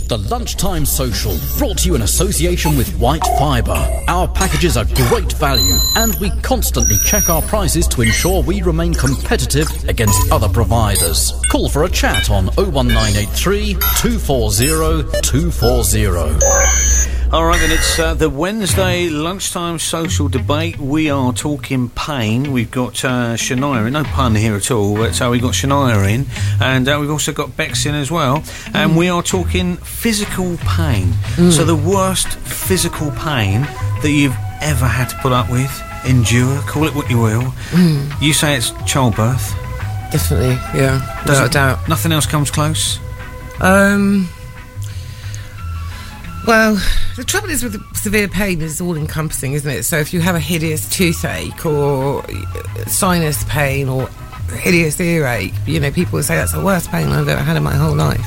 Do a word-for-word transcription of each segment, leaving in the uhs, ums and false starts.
The Lunchtime Social, brought to you in association with White Fibre. Our packages are great value, and we constantly check our prices to ensure we remain competitive against other providers. Call for a chat on oh one nine eight three, two four zero, two four zero. All right, then, it's uh, the Wednesday Lunchtime Social Debate. We are talking pain. We've got uh, Shania in, no pun here at all, but uh, we've got Shania in, and uh, we've also got Bex in as well, and mm. we are talking physical pain. Mm. So the worst physical pain that you've ever had to put up with, endure, call it what you will. Mm. You say it's childbirth. Definitely, yeah, without a doubt. Nothing else comes close? Um... Well, the trouble is with severe pain is all-encompassing, isn't it? So if you have a hideous toothache or sinus pain or hideous earache, you know, people would say that's the worst pain I've ever had in my whole life.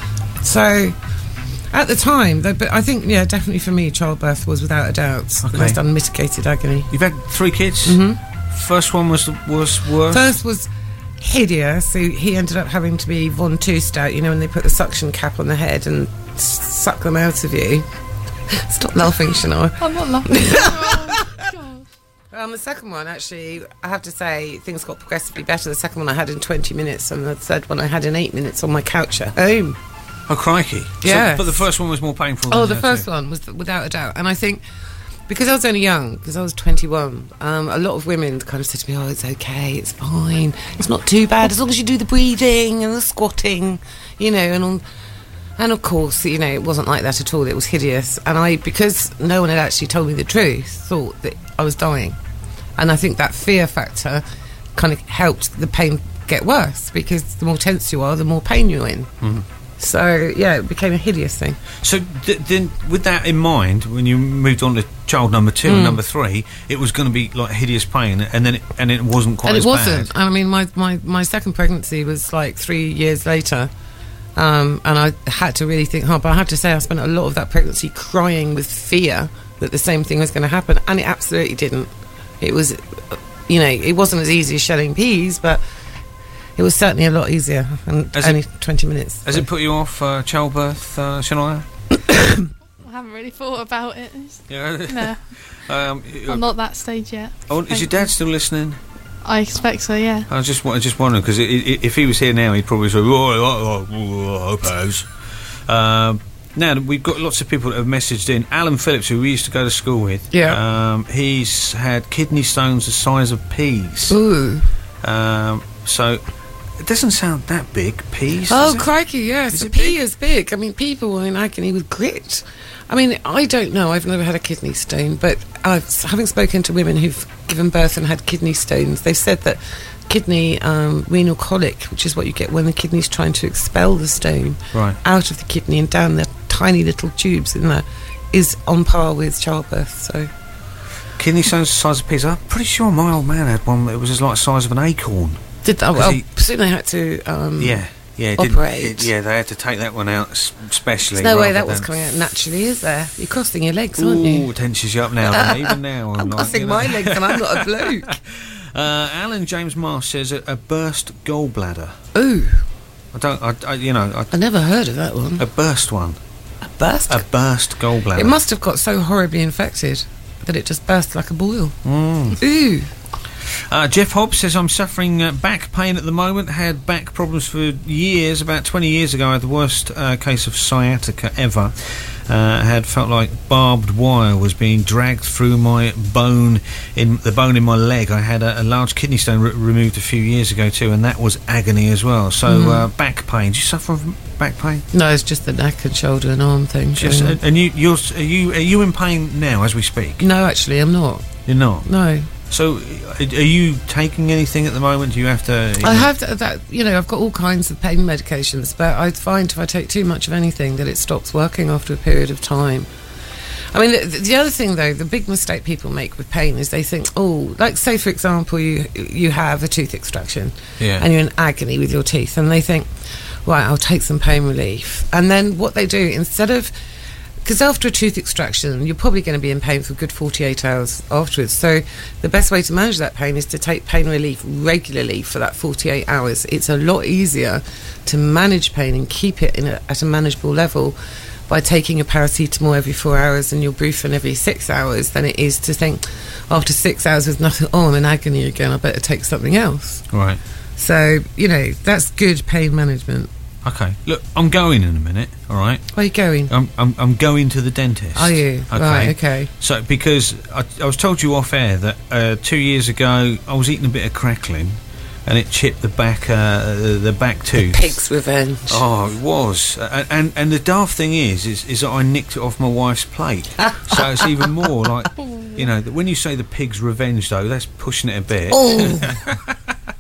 So at the time, but I think, yeah, definitely for me, childbirth was without a doubt okay. the most unmitigated agony. You've had three kids? Mm-hmm. First one was was worse? First was hideous. So he ended up having to be Von Toost-out, you know, when they put the suction cap on the head and suck them out of you. Stop laughing, Shania. I'm not laughing. Oh, um, the second one, actually, I have to say, things got progressively better. The second one I had in twenty minutes, and the third one I had in eight minutes on my couch at home. Oh, crikey. Yeah. So, but the first one was more painful Oh, than the first too. one was without a doubt. And I think, because I was only young, because I was twenty-one, um, a lot of women kind of said to me, oh, it's okay, it's fine, it's not too bad, as long as you do the breathing and the squatting, you know, and on... And of course, you know, it wasn't like that at all. It was hideous. And I, because no one had actually told me the truth, thought that I was dying. And I think that fear factor kind of helped the pain get worse, because the more tense you are, the more pain you're in. Mm. So, yeah, it became a hideous thing. So, th- then, with that in mind, when you moved on to child number two mm. and number three, it was going to be like hideous pain, and then it, and it wasn't quite and as it wasn't. bad. I mean, my, my, my second pregnancy was like three years later. Um, and I had to really think hard, but I have to say I spent a lot of that pregnancy crying with fear that the same thing was going to happen, and it absolutely didn't. It was, you know, it wasn't as easy as shelling peas, but it was certainly a lot easier, and has only it, twenty minutes. Has so. it put you off uh, childbirth, uh, Shania? I haven't really thought about it. Yeah. No. um, I'm not that stage yet. Oh, is your dad still listening? I expect so, yeah. I was just, I just wondering, because if he was here now, he'd probably say, oh, oh, oh, I hope so. Um, now, we've got lots of people that have messaged in. Alan Phillips, who we used to go to school with, yeah. um, he's had kidney stones the size of peas. Ooh. Um, so, it doesn't sound that big, peas. Oh, crikey, yes. Is a it pea big? is big. I mean, people were in agony with grit. I mean, I don't know. I've never had a kidney stone, but I've, having spoken to women who've given birth and had kidney stones, they've said that kidney um, renal colic, which is what you get when the kidney's trying to expel the stone right. out of the kidney and down the tiny little tubes in there, is on par with childbirth. So, kidney stones the size of peas. I'm pretty sure my old man had one that was as like the size of an acorn. Did that? Well, he, soon they had to. Um, yeah. Yeah, it operate. It, yeah, they had to take that one out specially. There's no way that was coming out naturally, is there? You're crossing your legs, aren't you? Ooh, tenses you up now, then, even now. I'm not, crossing you know. my legs and I'm not a bloke. uh, Alan James Marsh says a, a burst gallbladder. Ooh. I don't, I, I you know... I, I never heard of that one. A burst one. A burst? A burst gallbladder. It must have got so horribly infected that it just burst like a boil. Mm. Ooh. Uh, Jeff Hobbs says, I'm suffering uh, back pain at the moment. Had back problems for years. About twenty years ago, I had the worst uh, case of sciatica ever. Uh, had felt like barbed wire was being dragged through my bone, in the bone in my leg. I had a, a large kidney stone re- removed a few years ago too, and that was agony as well. So mm. uh, back pain. Do you suffer from back pain? No, it's just the neck and shoulder and arm thing. Just, uh, and you, you're, are you, are you in pain now as we speak? No, actually, I'm not. You're not? No. So, are you taking anything at the moment? Do you have to... You I know? have to, that. You know, I've got all kinds of pain medications, but I find if I take too much of anything that it stops working after a period of time. I mean, the, the other thing, though, the big mistake people make with pain is they think, oh, like, say, for example, you you have a tooth extraction, yeah. and you're in agony with your teeth, and they think, right, I'll take some pain relief. And then what they do, instead of... Because after a tooth extraction, you're probably going to be in pain for a good forty-eight hours afterwards. So the best way to manage that pain is to take pain relief regularly for that forty-eight hours. It's a lot easier to manage pain and keep it in a, at a manageable level by taking a paracetamol every four hours and your Brufen every six hours than it is to think, after six hours with nothing, oh, I'm in agony again, I better take something else. Right. So, you know, that's good pain management. Okay. Look, I'm going in a minute, all right? Where are you going? I'm, I'm, I'm going to the dentist. Are you? Okay. Right, okay. So, because I, I was told you off air that uh, two years ago I was eating a bit of crackling and it chipped the back, uh, the, the back tooth. The pig's revenge. Oh, it was. Uh, and and the daft thing is, is, is that I nicked it off my wife's plate. So it's even more like, you know, that when you say the pig's revenge, though, that's pushing it a bit. Oh.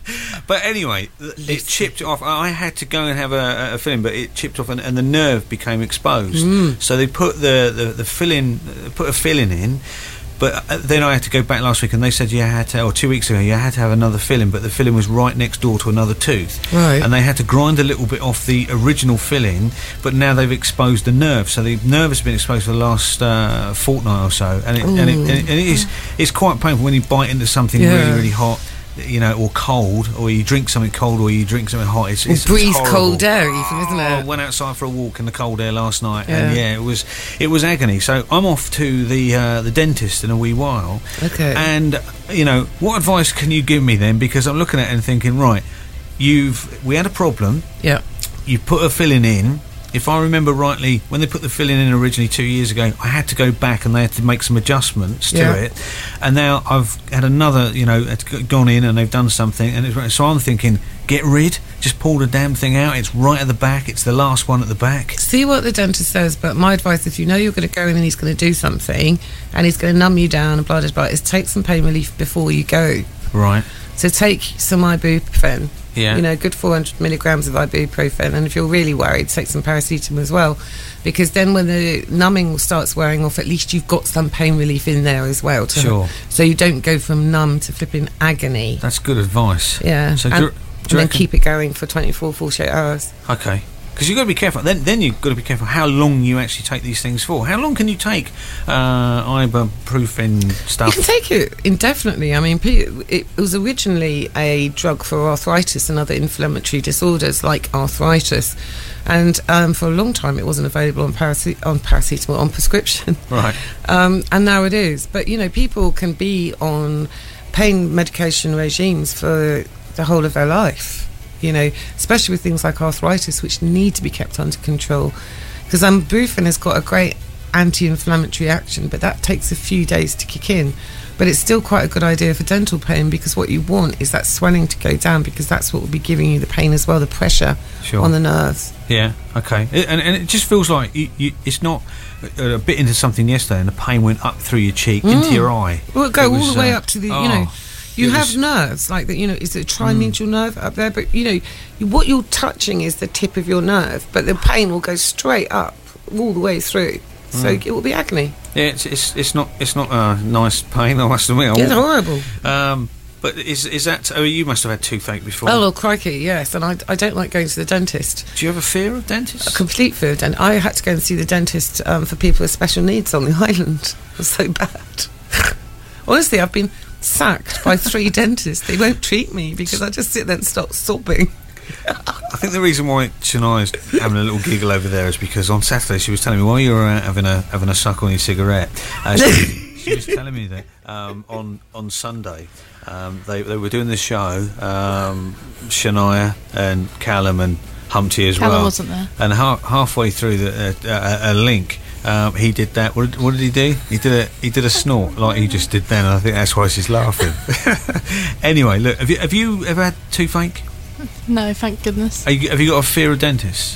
But anyway, it chipped off. I had to go and have a, a filling, but it chipped off, and, and the nerve became exposed. Mm. So they put the, the, the filling, put a filling in. But then I had to go back last week, and they said you had to, or two weeks ago, you had to have another filling, but the filling was right next door to another tooth. Right. And they had to grind a little bit off the original filling, but now they've exposed the nerve. So the nerve has been exposed for the last uh, fortnight or so, and it, and it, and it, and it is it's quite painful when you bite into something Yeah. really, really hot. You know, or cold, or you drink something cold, or you drink something hot. It's, it's, Or breathe it's horrible. cold air, even, isn't Oh, it? I went outside for a walk in the cold air last night, Yeah. and yeah, it was it was agony. So I'm off to the uh, the dentist in a wee while. Okay. And you know, what advice can you give me then? Because I'm looking at it and thinking, right, you've we had a problem. Yeah. You put a filling in. If I remember rightly, when they put the filling in originally two years ago, I had to go back and they had to make some adjustments to Yeah. it. And now I've had another, you know, it's g- gone in and they've done something. And it's, so I'm thinking, get rid, just pull the damn thing out. It's right at the back. It's the last one at the back. See what the dentist says, but my advice, if you know you're going to go in and he's going to do something and he's going to numb you down and blah, blah, blah, is take some pain relief before you go. Right. So take some ibuprofen. Yeah. You know, good four hundred milligrams of ibuprofen, and if you're really worried, take some paracetamol as well, because then when the numbing starts wearing off, at least you've got some pain relief in there as well. To Sure. So you don't go from numb to flipping agony. That's good advice. Yeah. So and, do, you- do and you then reckon- keep it going for twenty-four, forty-eight hours. Okay. Because you've got to be careful. Then, then you've got to be careful how long you actually take these things for. How long can you take uh, ibuprofen You stuff? can take it indefinitely. I mean, pe- it was originally a drug for arthritis and other inflammatory disorders like arthritis, and um, for a long time it wasn't available on, parace- on paracetamol, on prescription. Right. Um, and now it is. But, you know, people can be on pain medication regimes for the whole of their life, you know, especially with things like arthritis, which need to be kept under control. Because um, Brufen has got a great anti-inflammatory action, but that takes a few days to kick in. But it's still quite a good idea for dental pain, because what you want is that swelling to go down, because that's what will be giving you the pain as well, the pressure Sure. on the nerves. Yeah, okay. It, and, and it just feels like you, you, it's not uh, a bit into something yesterday and the pain went up through your cheek into your eye. Well, it'll go It all was, the way uh, up to the, oh, you know, you it have was- nerves like that, you know, is it a trimetrial nerve up there? But, you know, you, what you're touching is the tip of your nerve, but the pain will go straight up all the way through. So it will be agony. Yeah, it's, it's it's not it's not a nice pain, I must admit. I It's won't- horrible. Um, but is is that? Oh, you must have had toothache before. Oh, well, crikey, yes. And I, I don't like going to the dentist. Do you have a fear of dentists? A complete fear of dent. I had to go and see the dentist um, for people with special needs on the island. It was so bad. Honestly, I've been sacked by three dentists. They won't treat me because I just sit there and start sobbing. I think the reason why Shania's having a little giggle over there is because on Saturday she was telling me while you were out having a having a suck on your cigarette, uh, she, she was telling me that um, on on Sunday um, they they were doing the show, um, Shania and Callum and Humpty as Callum well, wasn't there. and ha- halfway through the uh, uh, a link. Um, he did that. What did, what did he do? He did a he did a snort like he just did then. And I think that's why she's laughing. Anyway, look, have you have you ever had toothache? No, thank goodness. Are you, have you got a fear of dentists?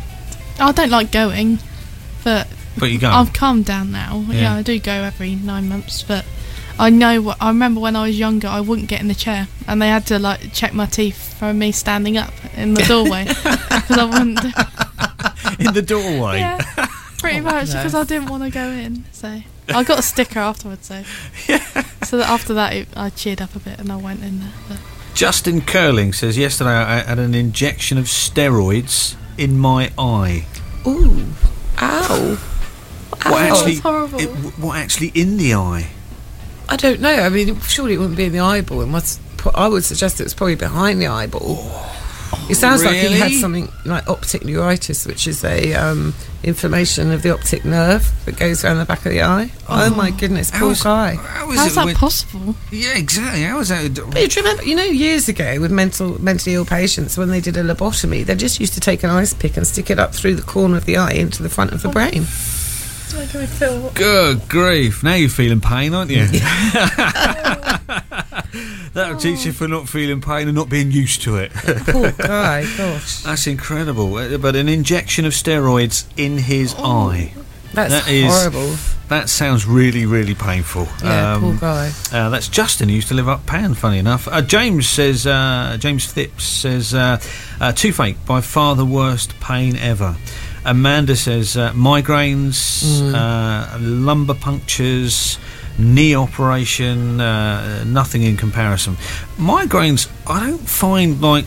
I don't like going, but But you go. I've calmed down now. Yeah. Yeah. I do go every nine months, but I know what. I remember when I was younger, I wouldn't get in the chair, and they had to like check my teeth from me standing up in the doorway because I wouldn't. In the doorway. Yeah, pretty much because I didn't want to go in. So I got a sticker afterwards. So so that after that, it, I cheered up a bit and I went in there. But. Justin Curling says, yesterday I had an injection of steroids in my eye. Ooh. Ow. What Ow. actually? that's horrible. It, what actually in the eye? I don't know. I mean, surely it wouldn't be in the eyeball. It must. I would suggest it was probably behind the eyeball. It sounds like he had Really? something like optic neuritis, which is a um, inflammation of the optic nerve that goes around the back of the eye. Oh, my goodness, poor How's- guy. How is How's it that when- possible? Yeah, exactly. How is that? But do you remember, you know, years ago with mental mentally ill patients, when they did a lobotomy, they just used to take an ice pick and stick it up through the corner of the eye into the front of the brain. Good grief. Now you're feeling pain, aren't you? That'll teach you for not feeling pain and not being used to it. Poor guy, gosh. That's incredible. Uh, But an injection of steroids in his eye. That's That is- horrible. That sounds really, really painful. Yeah, Um, poor guy. Uh, that's Justin, who used to live up Pan, funny enough. Uh, James says, uh, James Phipps says, uh, uh, toothache, by far the worst pain ever. Amanda says, uh, migraines, Mm. uh, lumbar punctures, knee operation, uh, nothing in comparison. Migraines, I don't find, like,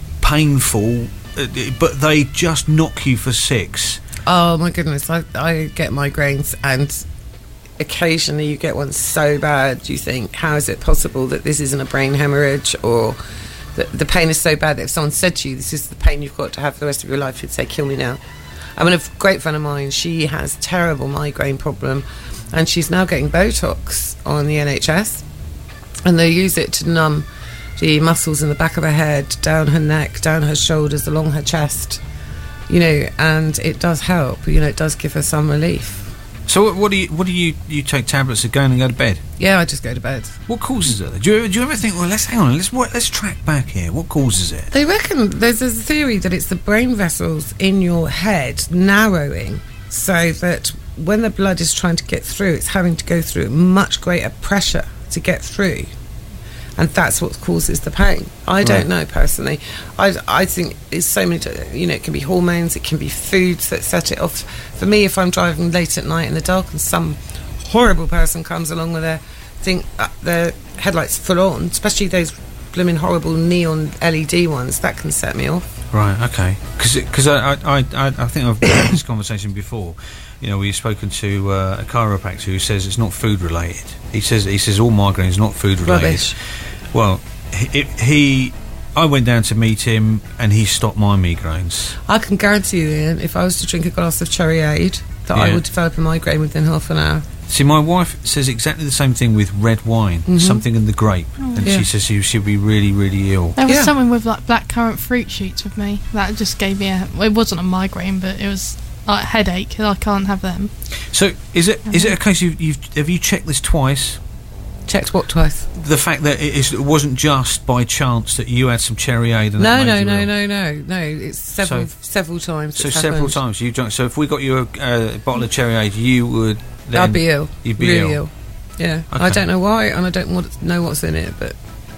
painful, uh, but they just knock you for six. Oh my goodness, I, I get migraines, and occasionally you get one so bad you think, how is it possible that this isn't a brain hemorrhage, or that the pain is so bad that if someone said to you, this is the pain you've got to have for the rest of your life, you'd say, kill me now. I mean, a great friend of mine, she has terrible migraine problem, and she's now getting Botox on the N H S, and they use it to numb the muscles in the back of her head, down her neck, down her shoulders, along her chest. You know, and it does help. You know, it does give her some relief. So what, what do you what do you you take tablets of going and go to bed? Yeah, I just go to bed. What causes it? Do you, do you ever think, well, let's hang on, let's what, let's track back here. What causes it? They reckon there's a theory that it's the brain vessels in your head narrowing, so that when the blood is trying to get through, it's having to go through much greater pressure to get through. And that's what causes the pain. I don't Right. know personally. I, I think it's so many, you know, it can be hormones, it can be foods that set it off. For me, if I'm driving late at night in the dark and some horrible person comes along with their thing, uh, their headlights full on, especially those blooming horrible neon L E D ones, that can set me off. Right, okay. Because I, I, I, I think I've had this conversation before. You know, we've spoken to uh, a chiropractor who says it's not food related. He says he says all migraines not food related. Rubbish. Well, he, he, I went down to meet him and he stopped my migraines. I can guarantee you, Ian, if I was to drink a glass of Cherryade, that I Yeah. would develop a migraine within half an hour. See, my wife says exactly the same thing with red wine, something in the grape, and Yeah. she says she she'd be really, really ill. There was Yeah. something with like blackcurrant fruit shoots with me that just gave me a. Well, it wasn't a migraine, but it was like a headache, and I can't have them. So, is it is it a case you've, you've have you checked this twice? Checked what twice? The fact that it, is, it wasn't just by chance that you had some Cherryade and No, that made no, you no, ill. no, no, no. It's several, So- several times. So it's several happened. times you drunk. So if we got you a uh, bottle of Cherryade, you would. Then I'd be ill. You'd be really ill. ill. Yeah, Okay. I don't know why, and I don't want to know what's in it, but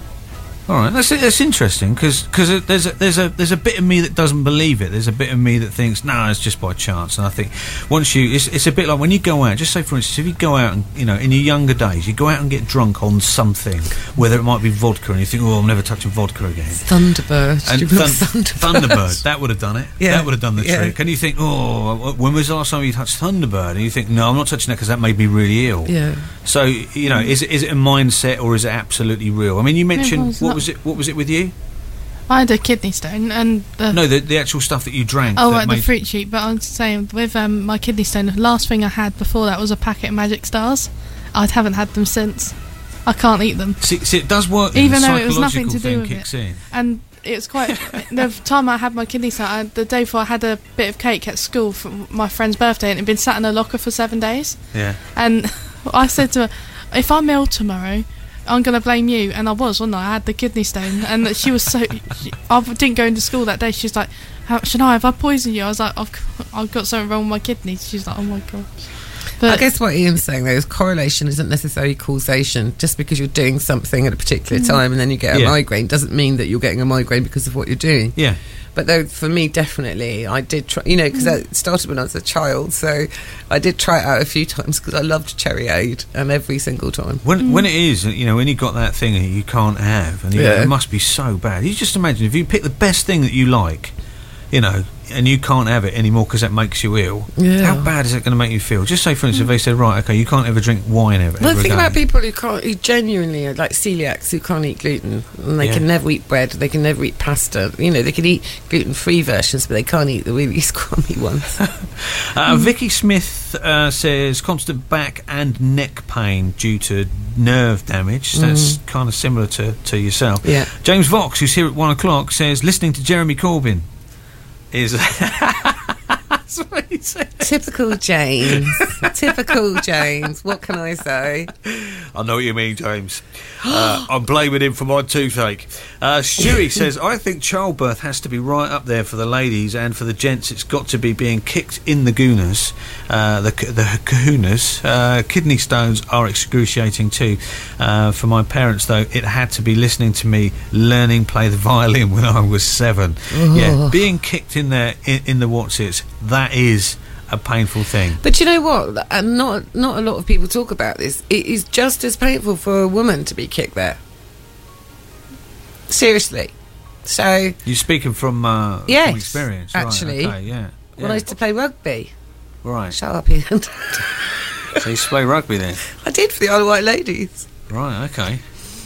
All right, that's that's interesting because there's a, there's a there's a bit of me that doesn't believe it. There's a bit of me that thinks, no, nah, it's just by chance. And I think once you, it's, it's a bit like when you go out. Just say, for instance, if you go out and you know in your younger days, you go out and get drunk on something, whether it might be vodka, and you think, oh, I'm never touching vodka again. Thunderbird. And Do you remember Thun- Thunderbird? Thunderbird, that would have done it. Yeah. That would have done the Yeah. trick. And you think, oh, when was the last time you touched Thunderbird? And you think, no, I'm not touching that because that made me really ill. Yeah. So you know, is it is it a mindset or is it absolutely real? I mean, you mentioned it's what not. was it? What was it with you? I had a kidney stone, and the, No, the the actual stuff that you drank. oh, that right, the made- fruit sheet. But I'm saying with um, my kidney stone, the last thing I had before that was a packet of Magic Stars. I haven't had them since. I can't eat them, See, see, it does work. then. even The though it was nothing psychological to do thing with kicks it. in. And it's quite. The time I had my kidney stone, I, the day before, I had a bit of cake at school for my friend's birthday, and it'd been sat in a locker for seven days. Yeah. And I said to her, if I'm ill tomorrow, I'm going to blame you. And I was, wasn't I? I had the kidney stone. And she was so... She, I didn't go into school that day. She's like, How, Shania, have I poisoned you? I was like, I've, I've got something wrong with my kidneys. She's like, oh my God. I But guess what Ian's saying though is correlation isn't necessarily causation. Just because you're doing something at a particular time and then you get a Yeah. migraine doesn't mean that you're getting a migraine because of what you're doing. Yeah. But though for me, definitely, I did try. You know, because that started when I was a child, so I did try it out a few times because I loved Cherryade, and every single time. When when it is, you know, when you got that thing that you can't have, and you Yeah. it must be so bad. You just imagine if you pick the best thing that you like, you know, and you can't have it anymore because that makes you ill, Yeah. how bad is it going to make you feel? Just say, for instance, if they said, right, okay, you can't ever drink wine ever, Well, ever think again. about people who can't, who genuinely are like celiacs, who can't eat gluten, and they Yeah. can never eat bread, they can never eat pasta. You know, they can eat gluten-free versions, but they can't eat the really scrummy ones. Uh, Vicky Smith uh, says constant back and neck pain due to nerve damage. That's kind of similar to, to yourself. Yeah. James Vox, who's here at one o'clock, says listening to Jeremy Corbyn is. That's what he said. Typical James. Typical James. What can I say? I know what you mean, James. Uh, I'm blaming him for my toothache. Uh, Stewie says, I think childbirth has to be right up there for the ladies, and for the gents it's got to be being kicked in the goonas, uh, the, the kahunas. Uh, kidney stones are excruciating too. Uh, for my parents, though, it had to be listening to me learning play the violin when I was seven. Yeah, being kicked in there, in, in the what's-its, that is a painful thing. But you know what? And not not a lot of people talk about this. It is just as painful for a woman to be kicked there. Seriously. So You're speaking from, uh, Yes, from experience, actually. Right, okay, yeah. when I yeah. used to play rugby, Right. shut up, Ian. So you used to play rugby then? I did for the Isle of Wight ladies. Right, okay.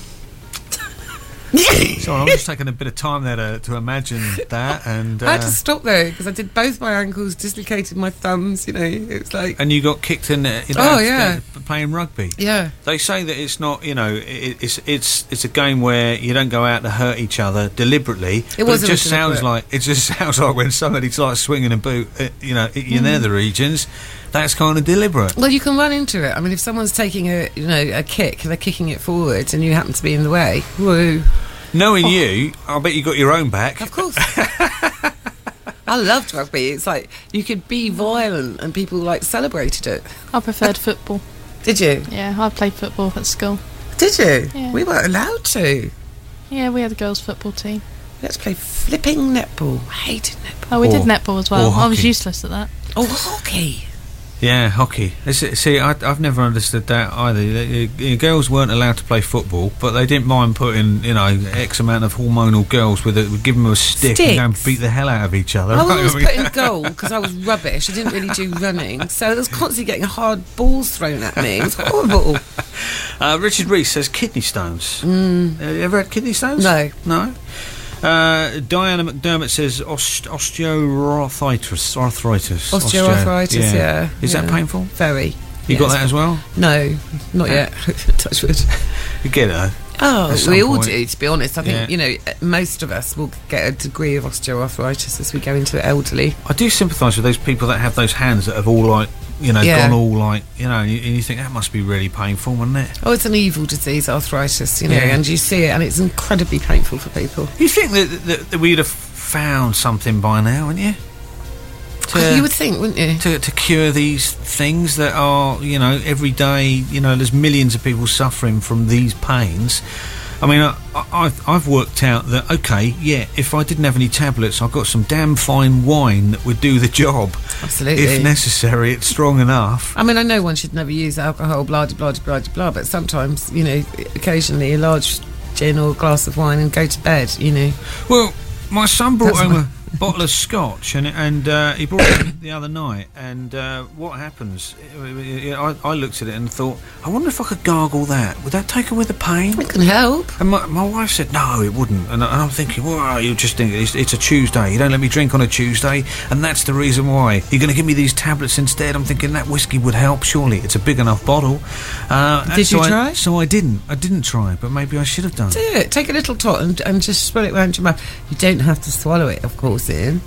So I'm just taking a bit of time there to, to imagine that, and I had to uh, stop though because I did both my ankles, dislocated my thumbs. You know, it was like, and you got kicked in there. You know, Oh, yeah. playing rugby. yeah. They say that it's not, you know, it, it's it's it's a game where you don't go out to hurt each other deliberately. It but wasn't it just sounds deliberate. like it just sounds like when somebody's like swinging a boot, uh, you know, in your nether regions, that's kind of deliberate. Well, you can run into it. I mean, if someone's taking a, you know, a kick, they're kicking it forwards, and you happen to be in the way. Woo! Knowing you, I bet you got your own back. Of course. I loved rugby. It's like you could be violent, and people like celebrated it. I preferred football. Did you? Yeah, I played football at school. Did you? Yeah. We weren't allowed to. Yeah, we had a girls' football team. Let's play flipping netball. I hated netball. Oh, we Or- did netball as well. or I was hockey. useless at that. Oh, hockey. Yeah, hockey. It's- See, I, I've never understood that either. The, the girls weren't allowed to play football, but they didn't mind putting, you know, X amount of hormonal girls with it, give them a stick and go and Sticks? beat the hell out of each other. I was right? always I mean- put in goal because I was rubbish. I didn't really do running, so I was constantly getting hard balls thrown at me. It was horrible. Uh, Richard Reese says kidney stones. Mm. Uh, you ever had kidney stones? No. No? Uh, Diana McDermott says ost- osteoarthritis. Arthritis. Osteoarthritis, Osteo- yeah. Is yeah. that painful? Very. You Yeah, got it's- that as well? No, not yet. Touch wood. You get it though. Oh, At some we all point. do, to be honest. I think, Yeah. you know, most of us will get a degree of osteoarthritis as we go into elderly. I do sympathise with those people that have those hands that have all like, you know, Yeah. gone all like, you know, and you, and you think that must be really painful, wouldn't it? Oh, it's an evil disease, arthritis, you know, Yeah. and you see it, and it's incredibly painful for people. You think that, that, that we'd have found something by now, wouldn't you? To, You would think, wouldn't you? to, to cure these things that are, you know, every day, you know, there's millions of people suffering from these pains. I mean, I, I, I've, I've worked out that, okay, yeah, if I didn't have any tablets, I've got some damn fine wine that would do the job. Absolutely. If necessary, it's strong enough. I mean, I know one should never use alcohol, blah, blah, blah, blah, blah, but sometimes, you know, occasionally a large gin or a glass of wine and go to bed, you know. Well, my son brought That's home my- a bottle of scotch, and and uh, he brought it in the other night. And uh, what happens? I, I looked at it and thought, I wonder if I could gargle that. Would that take away the pain? It can help. And my, my wife said, no, it wouldn't. And, I, and I'm thinking, well, you just think it's, it's a Tuesday. You don't let me drink on a Tuesday, and that's the reason why. You're going to give me these tablets instead. I'm thinking that whiskey would help, surely. It's a big enough bottle. Uh, and Did so you I- try? So I didn't. I didn't try, but maybe I should have done. Do it. Take a little tot and, and just swirl it around your mouth. You don't have to swallow it, of course, Ian.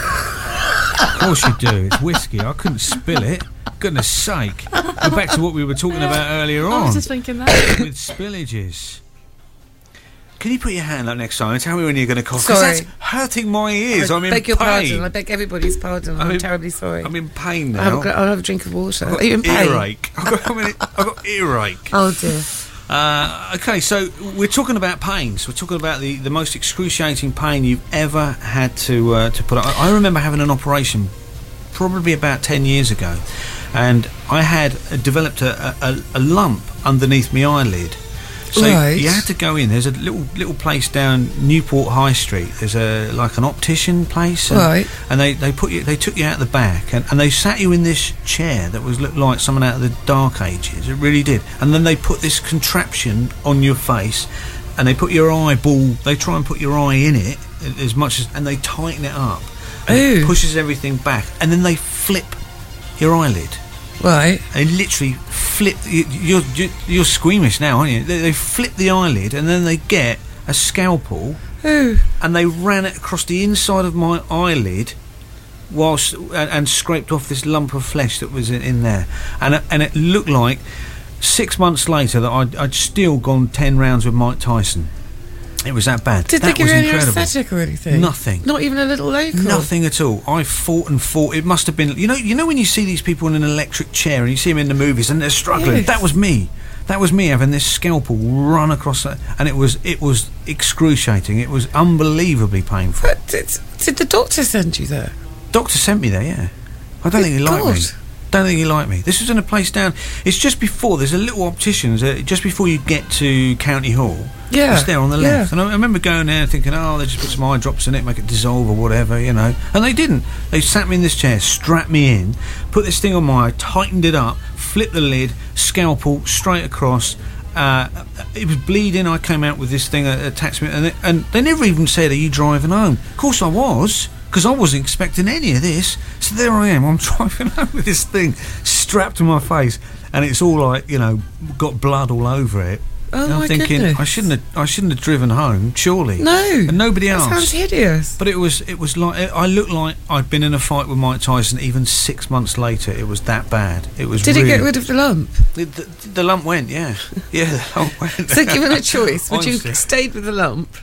Of course you do. It's whiskey. I couldn't spill it. Goodness sake. Go back to what we were talking about earlier I on was just thinking that. with spillages. Can you put your hand up next time and tell me when you're going to cough? 'Cause Sorry. that's hurting my ears. I I'm in beg your pain. pardon. I beg everybody's pardon. I'm, I'm in- terribly sorry. I'm in pain I'll have, now. a, gla- I'll have a drink of water. I've got Are you in pain? earache. I've got, I mean, I've got earache. Oh, dear. Uh, okay, so we're talking about pains. We're talking about the, the most excruciating pain you've ever had to uh, to put up. I, I remember having an operation probably about ten years ago, and I had uh, developed a, a, a lump underneath my eyelid. So Right. you had to go in. There's a little little place down Newport High Street. There's a like an optician place, and, Right. and they, they put you they took you out the back, and, and they sat you in this chair that was looked like someone out of the Dark Ages. It really did. And then they put this contraption on your face, and they put your eyeball. They try and put your eye in it as much as, and they tighten it up. And it Ooh. pushes everything back, and then they flip your eyelid. Right. They literally flip. you- You're you're, you're squeamish now, aren't you? They, they flip the eyelid, and then they get a scalpel, Ooh. and they ran it across the inside of my eyelid, whilst and, and scraped off this lump of flesh that was in, in there, and it- and it looked like six months later that I'd, I'd still gone ten rounds with Mike Tyson. It was that bad. Did that they give was you any incredible. anesthetic or anything? Nothing. Not even a little local? Nothing at all. I fought and fought. It must have been, you know, you know when you see these people in an electric chair and you see them in the movies and they're struggling. Yes. That was me. That was me having this scalpel run across that, and it was it was excruciating. It was unbelievably painful. But did, did the doctor send you there? Doctor sent me there. Yeah, I don't Good think he liked me. God. Don't think he liked me. This was in a place down. It's just before. There's a little opticians uh, just before you get to County Hall. Yeah. It's there on the yeah. left. And I, I remember going there thinking, oh, they just put some eye drops in it, make it dissolve or whatever, you know. And they didn't. They sat me in this chair, strapped me in, put this thing on my eye, tightened it up, flipped the lid, scalpel straight across. Uh, it was bleeding. I came out with this thing uh, attached to me, and, it, and they never even said, "Are you driving home?" Of course I was, because I wasn't expecting any of this. So there I am. I'm driving home with this thing strapped to my face, and it's all like, you know, got blood all over it. Oh, and I'm my thinking goodness. I shouldn't have, I shouldn't have driven home, surely. No. And nobody That else. sounds hideous. But it was it was like I looked like I'd been in a fight with Mike Tyson. Even six months later, it was that bad. It was. Did really, he get rid of the lump? The, the, the lump went, yeah, yeah. The lump went. So given a choice, would you Honestly. have stayed with the lump?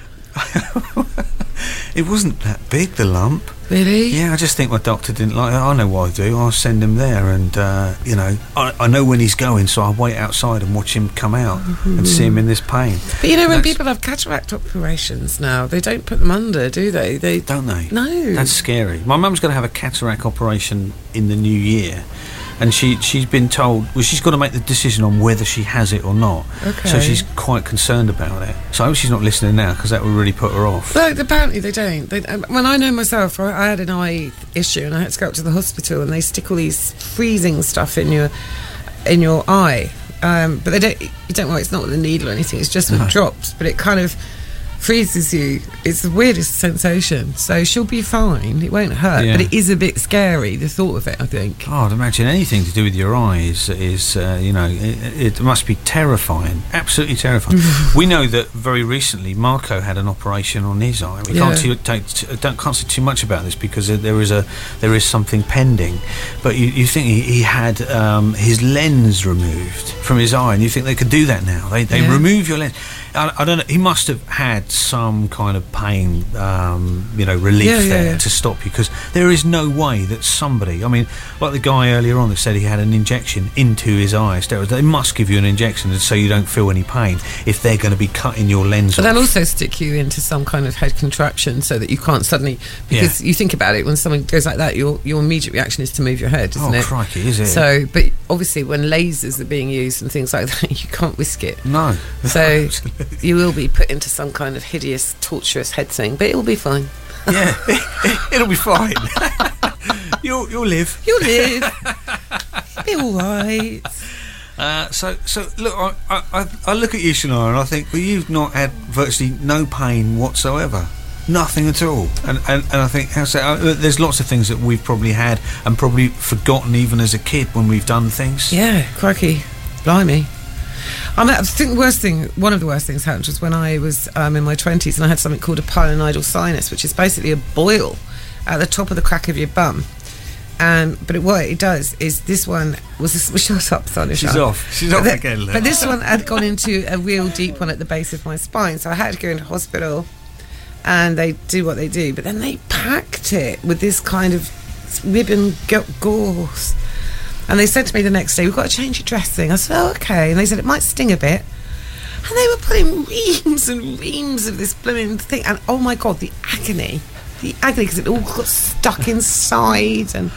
It wasn't that big, the lump. Really? Yeah, I just think my doctor didn't like it. I know what I do. I'll send him there, and uh, you know, I, I know when he's going, so I wait outside and watch him come out and see him in this pain. But you know, when That's- people have cataract operations now, they don't put them under, do they? They Don't they? No. That's scary. My mum's going to have a cataract operation in the new year, and she she's been told, well, she's got to make the decision on whether she has it or not. Okay. So she's quite concerned about it. So I hope she's not listening now, because that would really put her off. Well, apparently they don't. They, um, when I know myself, I, I had an eye issue and I had to go up to the hospital, and they stick all these freezing stuff in your in your eye. Um, but they don't. You don't worry. It's not with a needle or anything. It's just with No. drops. But it kind of freezes you. It's the weirdest sensation. So she'll be fine. It won't hurt. Yeah. But it is a bit scary, the thought of it, I think. Oh, I'd imagine anything to do with your eyes is, uh, you know, it, it must be terrifying, absolutely terrifying. We know that very recently Marco had an operation on his eye. We can't Yeah. too, take, t- don't can't say too much about this because there is a there is something pending. But you, you think he, he had um, his lens removed from his eye, and you think they could do that now? They they Yeah. remove your lens. I, I don't know. He must have had some kind of pain, um, you know, relief Yeah, yeah, there yeah. to stop you, because there is no way that somebody, I mean, like the guy earlier on that said he had an injection into his eye, steroids, they must give you an injection so you don't feel any pain if they're going to be cutting your lens But off. they'll also stick you into some kind of head contraption so that you can't suddenly, because you think about it, when someone goes like that, your your immediate reaction is to move your head, isn't Oh, it? crikey, is it? So, but obviously when lasers are being used and things like that, you can't risk it. No. So Absolutely. you will be put into some kind of hideous, torturous head thing, but it'll be fine. Yeah, it'll be fine. you'll, you'll live. You'll live. Be all right. Uh, so, so look, I, I, I look at you, Shania, and I think, well, you've not had virtually no pain whatsoever, nothing at all. And and, and I think, how's that? Uh, there's lots of things that we've probably had and probably forgotten even as a kid when we've done things. Yeah, crikey, blimey. I mean, I think the worst thing, one of the worst things happened was when I was um, in my twenties and I had something called a pilonidal sinus, which is basically a boil at the top of the crack of your bum. Um, but it, what it does is this one was a, shut up, son. She's off. She's But off the- again. Look. But this one had gone into a real deep one at the base of my spine, so I had to go into hospital, and they do what they do. But then they packed it with this kind of ribbon ga- gauze, and they said to me the next day, "We've got to change your dressing." I said, "Oh, okay." And they said it might sting a bit, and they were putting reams and reams of this blooming thing, and oh my god, the agony, the agony, because it all got stuck inside, and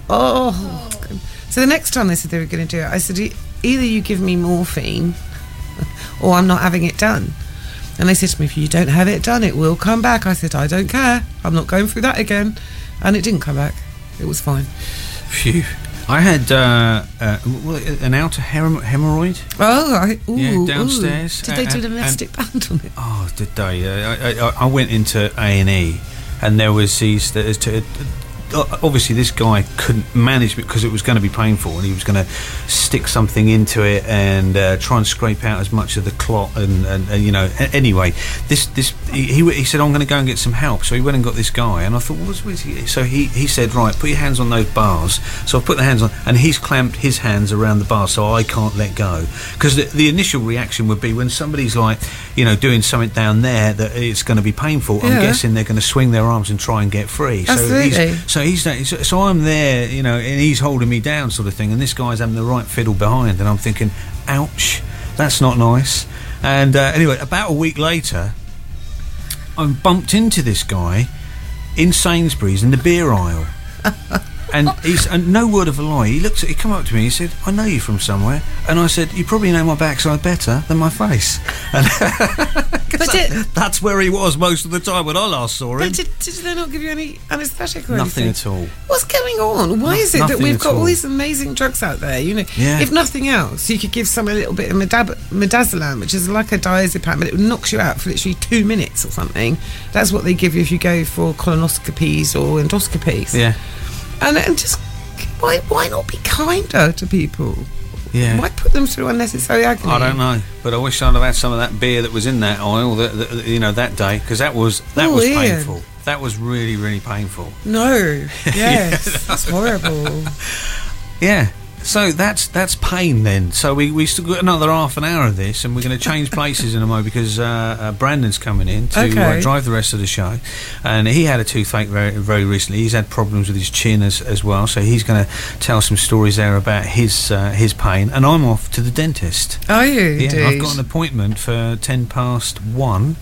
oh. So the next time they said they were going to do it, I said, "E- either you give me morphine or I'm not having it done. And they said to me, if you don't have it done, it will come back. I said, I don't care. I'm not going through that again. And it didn't come back. It was fine. Phew. I had uh, uh, an outer hem- hemorrhoid. Oh, right. Ooh, yeah, downstairs. Ooh. Did they do and, domestic band on it? Oh, did they? Uh, I, I, I went into A and E, and there was these. There's to, obviously, this guy couldn't manage it because it was going to be painful, and he was going to stick something into it and uh, try and scrape out as much of the clot. And, and, and you know, anyway, this this he, he said, I'm going to go and get some help. So he went and got this guy, and I thought, what's what he? So he he said, right, put your hands on those bars. So I put the hands on, and he's clamped his hands around the bar, so I can't let go. Because the, the initial reaction would be when somebody's like, you know, doing something down there that it's going to be painful. Yeah. I'm guessing they're going to swing their arms and try and get free. Absolutely. So he's, so he's so I'm there, you know, and he's holding me down, sort of thing. And this guy's having the right fiddle behind, and I'm thinking, ouch, that's not nice. And uh, anyway, about a week later, I bumped into this guy in Sainsbury's in the beer aisle. And he's and no word of a lie. He looked at, he come up to me. He said, "I know you from somewhere." And I said, "You probably know my backside better than my face." And but did, that, that's where he was most of the time when I last saw him. But did, did they not give you any anaesthetic or nothing anything? at all. What's going on? Why no, is it that we've got all. all these amazing drugs out there? You know, yeah. If nothing else, you could give someone a little bit of midab- midazolam, which is like a diazepam, but it knocks you out for literally two minutes or something. That's what they give you if you go for colonoscopies or endoscopies. Yeah. And, and just why why not be kinder to people? Yeah. Why put them through unnecessary agony? I don't know, but I wish I'd have had some of that beer that was in that aisle, that, that you know, that day, because that was that oh, was Ian. painful. That was really really painful. No, yes, yeah. That's horrible. Yeah. So that's that's pain then. So we we still got another half an hour of this, and we're going to change places in a moment because uh, uh, Brandon's coming in to okay. uh, drive the rest of the show, and he had a toothache very very recently. He's had problems with his chin as as well, so he's going to tell some stories there about his uh, his pain. And I'm off to the dentist. Are you? Yeah, Dude? I've got an appointment for ten past one.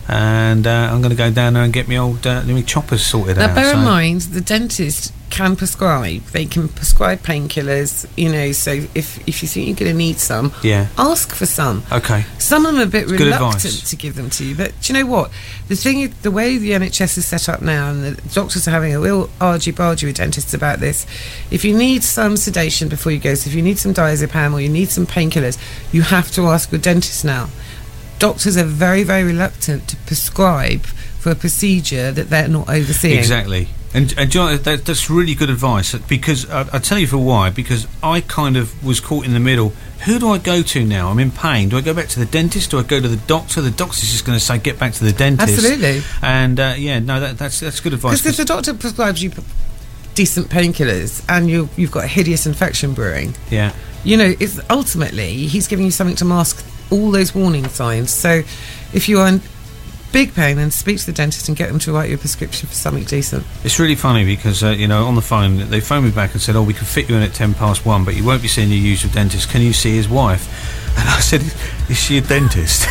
And uh, I'm going to go down there and get my old uh, my choppers sorted now, out. Now, bear so. in mind, the dentist can prescribe. They can prescribe painkillers, you know, so if, if you think you're going to need some, yeah. ask for some. Okay. Some of them are a bit It's reluctant to give them to you, but do you know what? The thing is, the way the N H S is set up now, and the doctors are having a real argy-bargy with dentists about this, if you need some sedation before you go, so if you need some diazepam or you need some painkillers, you have to ask your dentist now. Doctors are very, very reluctant to prescribe for a procedure that they're not overseeing. Exactly. And, and do you know, that, that's really good advice, because uh, I'll tell you for why, because I kind of was caught in the middle. Who do I go to now? I'm in pain. Do I go back to the dentist? Do I go to the doctor? The doctor's just going to say, get back to the dentist. Absolutely. And, uh, yeah, no, that, that's that's good advice. Because if the doctor prescribes you decent painkillers and you, you've got a hideous infection brewing, yeah, you know, it's ultimately, he's giving you something to mask all those warning signs. So if you're in big pain, then speak to the dentist and get them to write you a prescription for something decent. It's really funny because uh, you know, on the phone they phoned me back and said, oh, we can fit you in at ten past one, but you won't be seeing your usual dentist. Can you see his wife? And I said, is she a dentist?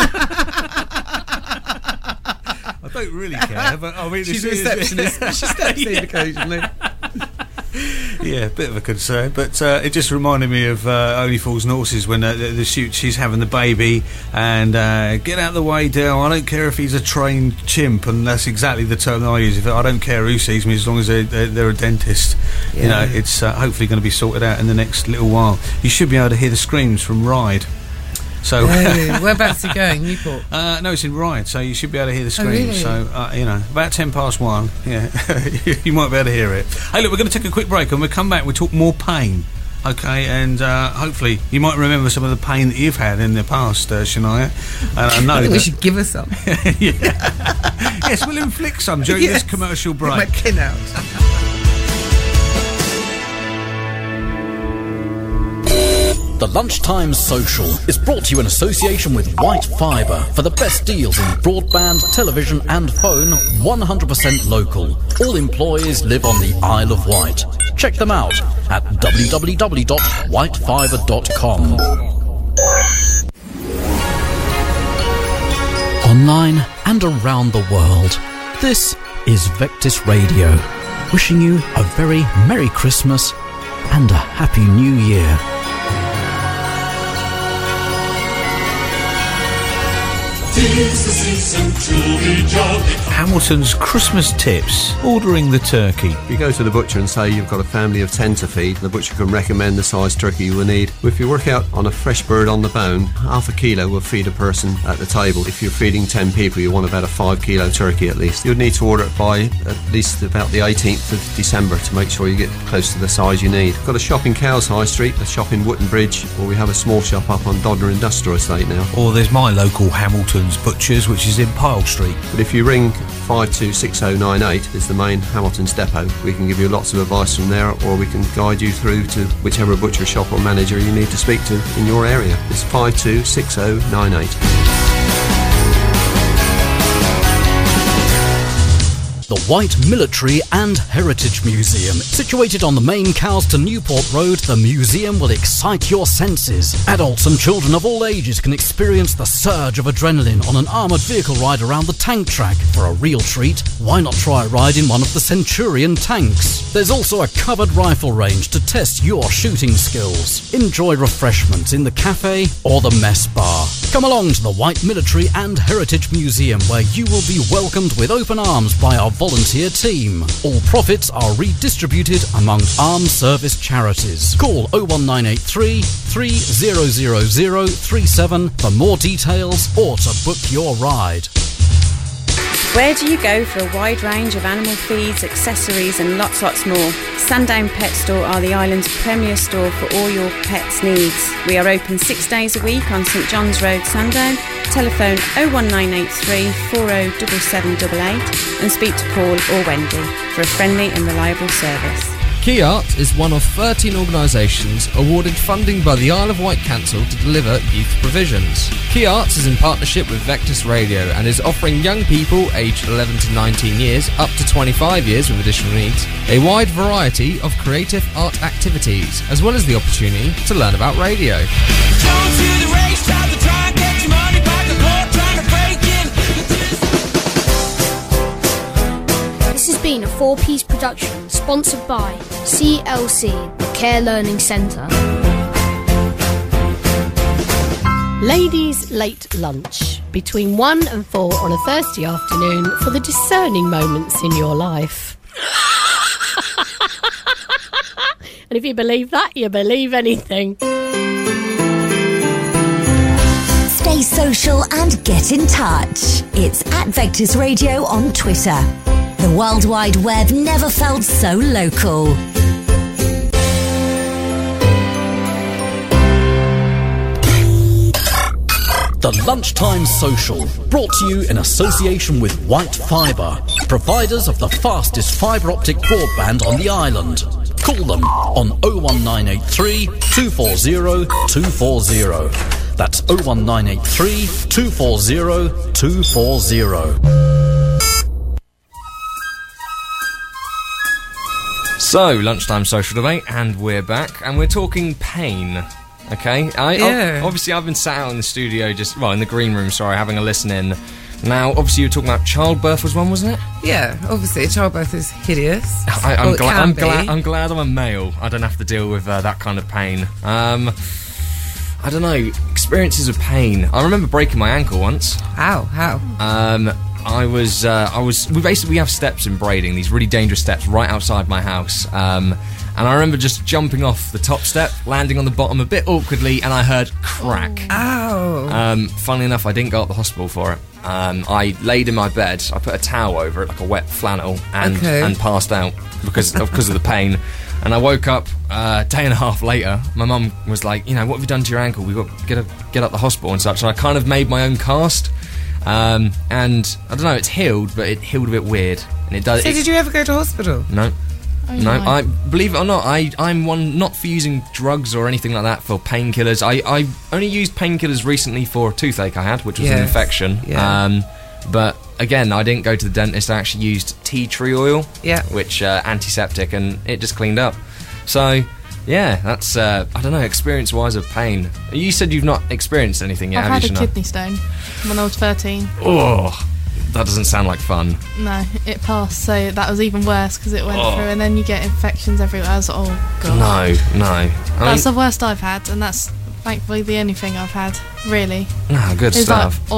I don't really care, but I mean, she's a receptionist. She steps in occasionally. Yeah, a bit of a concern, but uh, it just reminded me of uh, Only Fools and Horses when uh, the, the shoot she's having the baby and uh, get out of the way, Dale. I don't care if he's a trained chimp, and that's exactly the term I use. If I don't care who sees me as long as they're, they're, they're a dentist. Yeah. You know, it's uh, hopefully going to be sorted out in the next little while. You should be able to hear the screams from Ride. So, oh, whereabouts are you going? Newport? Uh, no, it's in Ride, so you should be able to hear the screams. Oh, really? So, uh, you know, about ten past one, yeah, you might be able to hear it. Hey, look, we're going to take a quick break, and we'll come back. We'll talk more pain, okay? And uh, hopefully, you might remember some of the pain that you've had in the past, uh, Shania. And I know I think that we should give her some. yeah. Yes, we'll inflict some during yes. this commercial break. Get my kin out. The Lunchtime Social is brought to you in association with White Fibre for the best deals in broadband, television and phone, one hundred percent local. All employees live on the Isle of Wight. Check them out at w w w dot white fibre dot com. Online and around the world, this is Vectis Radio, wishing you a very Merry Christmas and a Happy New Year. 'tis the season to be jolly. Hamilton's Christmas tips. Ordering the turkey. If you go to the butcher and say you've got a family of ten to feed, the butcher can recommend the size turkey you will need. If you work out on a fresh bird on the bone, half a kilo will feed a person at the table. If you're feeding ten people, you want about a five kilo turkey at least. You'd need to order it by at least about the eighteenth of December to make sure you get close to the size you need. We've got a shop in Cowes High Street, a shop in Wootton Bridge, or we have a small shop up on Dodder Industrial Estate now. Or there's my local Hamilton's Butchers, which is in Pyle Street. But if you ring five two six oh nine eight, is the main Hamilton's depot. We can give you lots of advice from there, or we can guide you through to whichever butcher shop or manager you need to speak to in your area. It's five two six oh nine eight. The White Military and Heritage Museum. Situated on the main Cowes to Newport Road, the museum will excite your senses. Adults and children of all ages can experience the surge of adrenaline on an armoured vehicle ride around the tank track. For a real treat, why not try a ride in one of the Centurion tanks? There's also a covered rifle range to test your shooting skills. Enjoy refreshments in the cafe or the mess bar. Come along to the White Military and Heritage Museum, where you will be welcomed with open arms by our volunteer team. All profits are redistributed among armed service charities. Call oh one nine eight three, three zero zero zero three seven for more details or to book your ride. Where do you go for a wide range of animal feeds, accessories and lots lots more? Sandown Pet Store are the island's premier store for all your pets' needs. We are open six days a week on St John's Road, Sandown. Telephone oh one nine eight three, four oh seven seven eight eight and speak to Paul or Wendy for a friendly and reliable service. Key Art is one of thirteen organisations awarded funding by the Isle of Wight Council to deliver youth provisions. Key Arts is in partnership with Vectis Radio and is offering young people aged eleven to nineteen years up to twenty-five years with additional needs a wide variety of creative art activities, as well as the opportunity to learn about radio. This has been a four-piece production sponsored by C L C, the Care Learning Centre. Ladies' Late Lunch, between one and four on a Thursday afternoon for the discerning moments in your life. And if you believe that, you believe anything. Stay social and get in touch. It's at Vectis Radio on Twitter. The World Wide Web never felt so local. The Lunchtime Social, brought to you in association with White Fibre, providers of the fastest fibre optic broadband on the island. Call them on oh one nine eight three, two four zero, two four zero. That's oh one nine eight three, two four zero, two four zero. So, Lunchtime Social Debate, and we're back, and we're talking pain. Okay, I, Yeah. I, obviously I've been sat out in the studio, just well in the green room, sorry, having a listen in. Now, obviously you were talking about childbirth was one, wasn't it? Yeah, obviously childbirth is hideous. I, I'm, Well, it gla- can I'm, be. glad. I'm glad I'm a male. I don't have to deal with uh, that kind of pain. Um, I don't know, experiences of pain. I remember breaking my ankle once. How? How? Um, I was, uh, I was. We basically we have steps in Brading, these really dangerous steps right outside my house. Um, and I remember just jumping off the top step, landing on the bottom a bit awkwardly, and I heard crack. Ow. Um, funnily enough, I didn't go up the hospital for it. Um, I laid in my bed, I put a towel over it, like a wet flannel, and Okay. and passed out because of, because of the pain. And I woke up uh, a day and a half later. My mum was like, you know, what have you done to your ankle? We've got to get, a, get up the hospital and such. And I kind of made my own cast. Um, and I don't know, it's healed, but it healed a bit weird. And it does. So it, did you ever go to hospital? No. Oh, No, no. I believe it or not, I, I'm one not for using drugs or anything like that for painkillers. I, I only used painkillers recently for a toothache I had, which was an Yes, infection. yeah. Um, but again, I didn't go to the dentist. I actually used tea tree oil, Yeah. which uh, antiseptic, and it just cleaned up. So yeah, that's uh, I don't know, experience-wise of pain. You said you've not experienced anything yet, I've have had you, a Sinead? kidney stone when I was thirteen. Oh, that doesn't sound like fun. No, it passed, so that was even worse because it went Oh. through, and then you get infections everywhere. I was like, oh god. No, no. I That's mean, the worst I've had, and that's thankfully the only thing I've had, really. no, good It's stuff. like odd,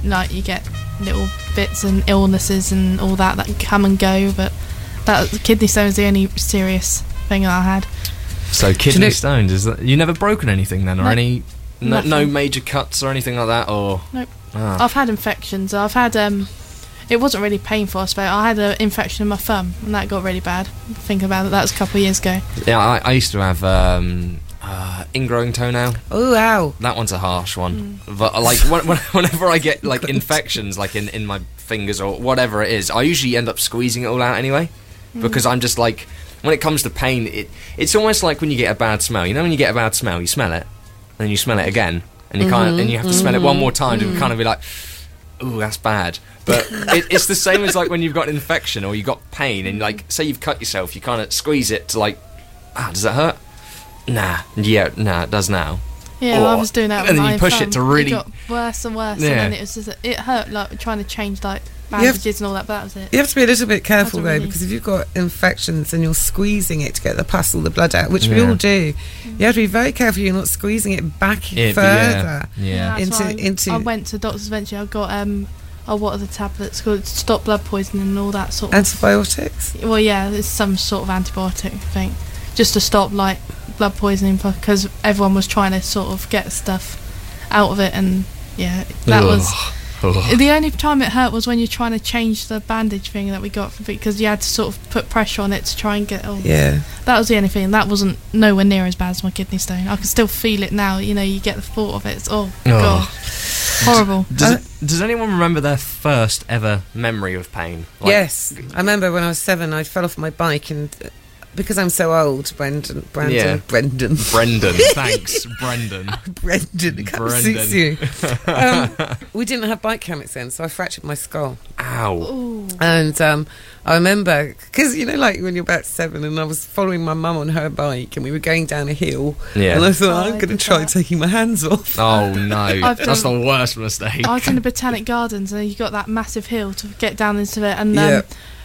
like you get little bits and illnesses and all that that come and go, but that kidney stone was the only serious thing that I had. So kidney stones, is that you never broken anything then, or Nope. any no, Nothing. no major cuts or anything like that, or Nope. Ah. I've had infections. I've had um, it wasn't really painful, I suppose. I had an infection in my thumb, and that got really bad. Think about it. That was a couple of years ago. Yeah, I, I used to have um, uh, ingrowing toenail. Oh wow! That one's a harsh one. But uh, like when, when, whenever I get like infections, like in, in my fingers or whatever it is, I usually end up squeezing it all out anyway, Mm. because I'm just like, when it comes to pain, it it's almost like when you get a bad smell. You know, when you get a bad smell, you smell it, and then you smell it again, and you kind of, and you have to smell it one more time to kind of be like, ooh, that's bad. But it, it's the same as like when you've got an infection or you've got pain, and like say you've cut yourself, you kind of squeeze it to like, ah, does that hurt? Nah, yeah, nah, it does now. Yeah, Or- I was doing that with and then my you push thumb. it to really. It got worse and worse, Yeah. and then it was just, it hurt like trying to change like have- bandages and all that. But that was it. You have to be a little bit careful That's though, really- because if you've got infections and you're squeezing it to get the pus or the blood out, which we Yeah. all do, you have to be very careful you're not squeezing it back It- further yeah, yeah. That's into why I, into. I went to doctors eventually. I got um, oh, what are the tablets called? Stop blood poisoning and all that sort of. Antibiotics. Well, yeah, it's some sort of antibiotic thing, just to stop like blood poisoning, because everyone was trying to sort of get stuff out of it, and yeah, that Ugh. was. Ugh. The only time it hurt was when you're trying to change the bandage thing that we got, because you had to sort of put pressure on it to try and get all. Yeah. That was the only thing. That wasn't nowhere near as bad as my kidney stone. I can still feel it now. You know, you get the thought of it. It's oh, god, horrible. Does, it, does anyone remember their first ever memory of pain? Like- Yes, I remember when I was seven, I fell off my bike, and uh, because I'm so old, Brendan, Brandon, Yeah. Brendan, Brendan, thanks, Brendan. Brendan, it kind of Brendan. suits you. Um, we didn't have bike helmets then, so I fractured my skull. Ow. Ooh. And um, I remember, because you know, like when you're about seven, and I was following my mum on her bike, and we were going down a hill, Yeah. and I thought, Oh, I'm I going to did try that. taking my hands off. Oh no, I've that's done- the worst mistake. I was in the Botanic Gardens, and you got that massive hill to get down into it, and um, Yeah.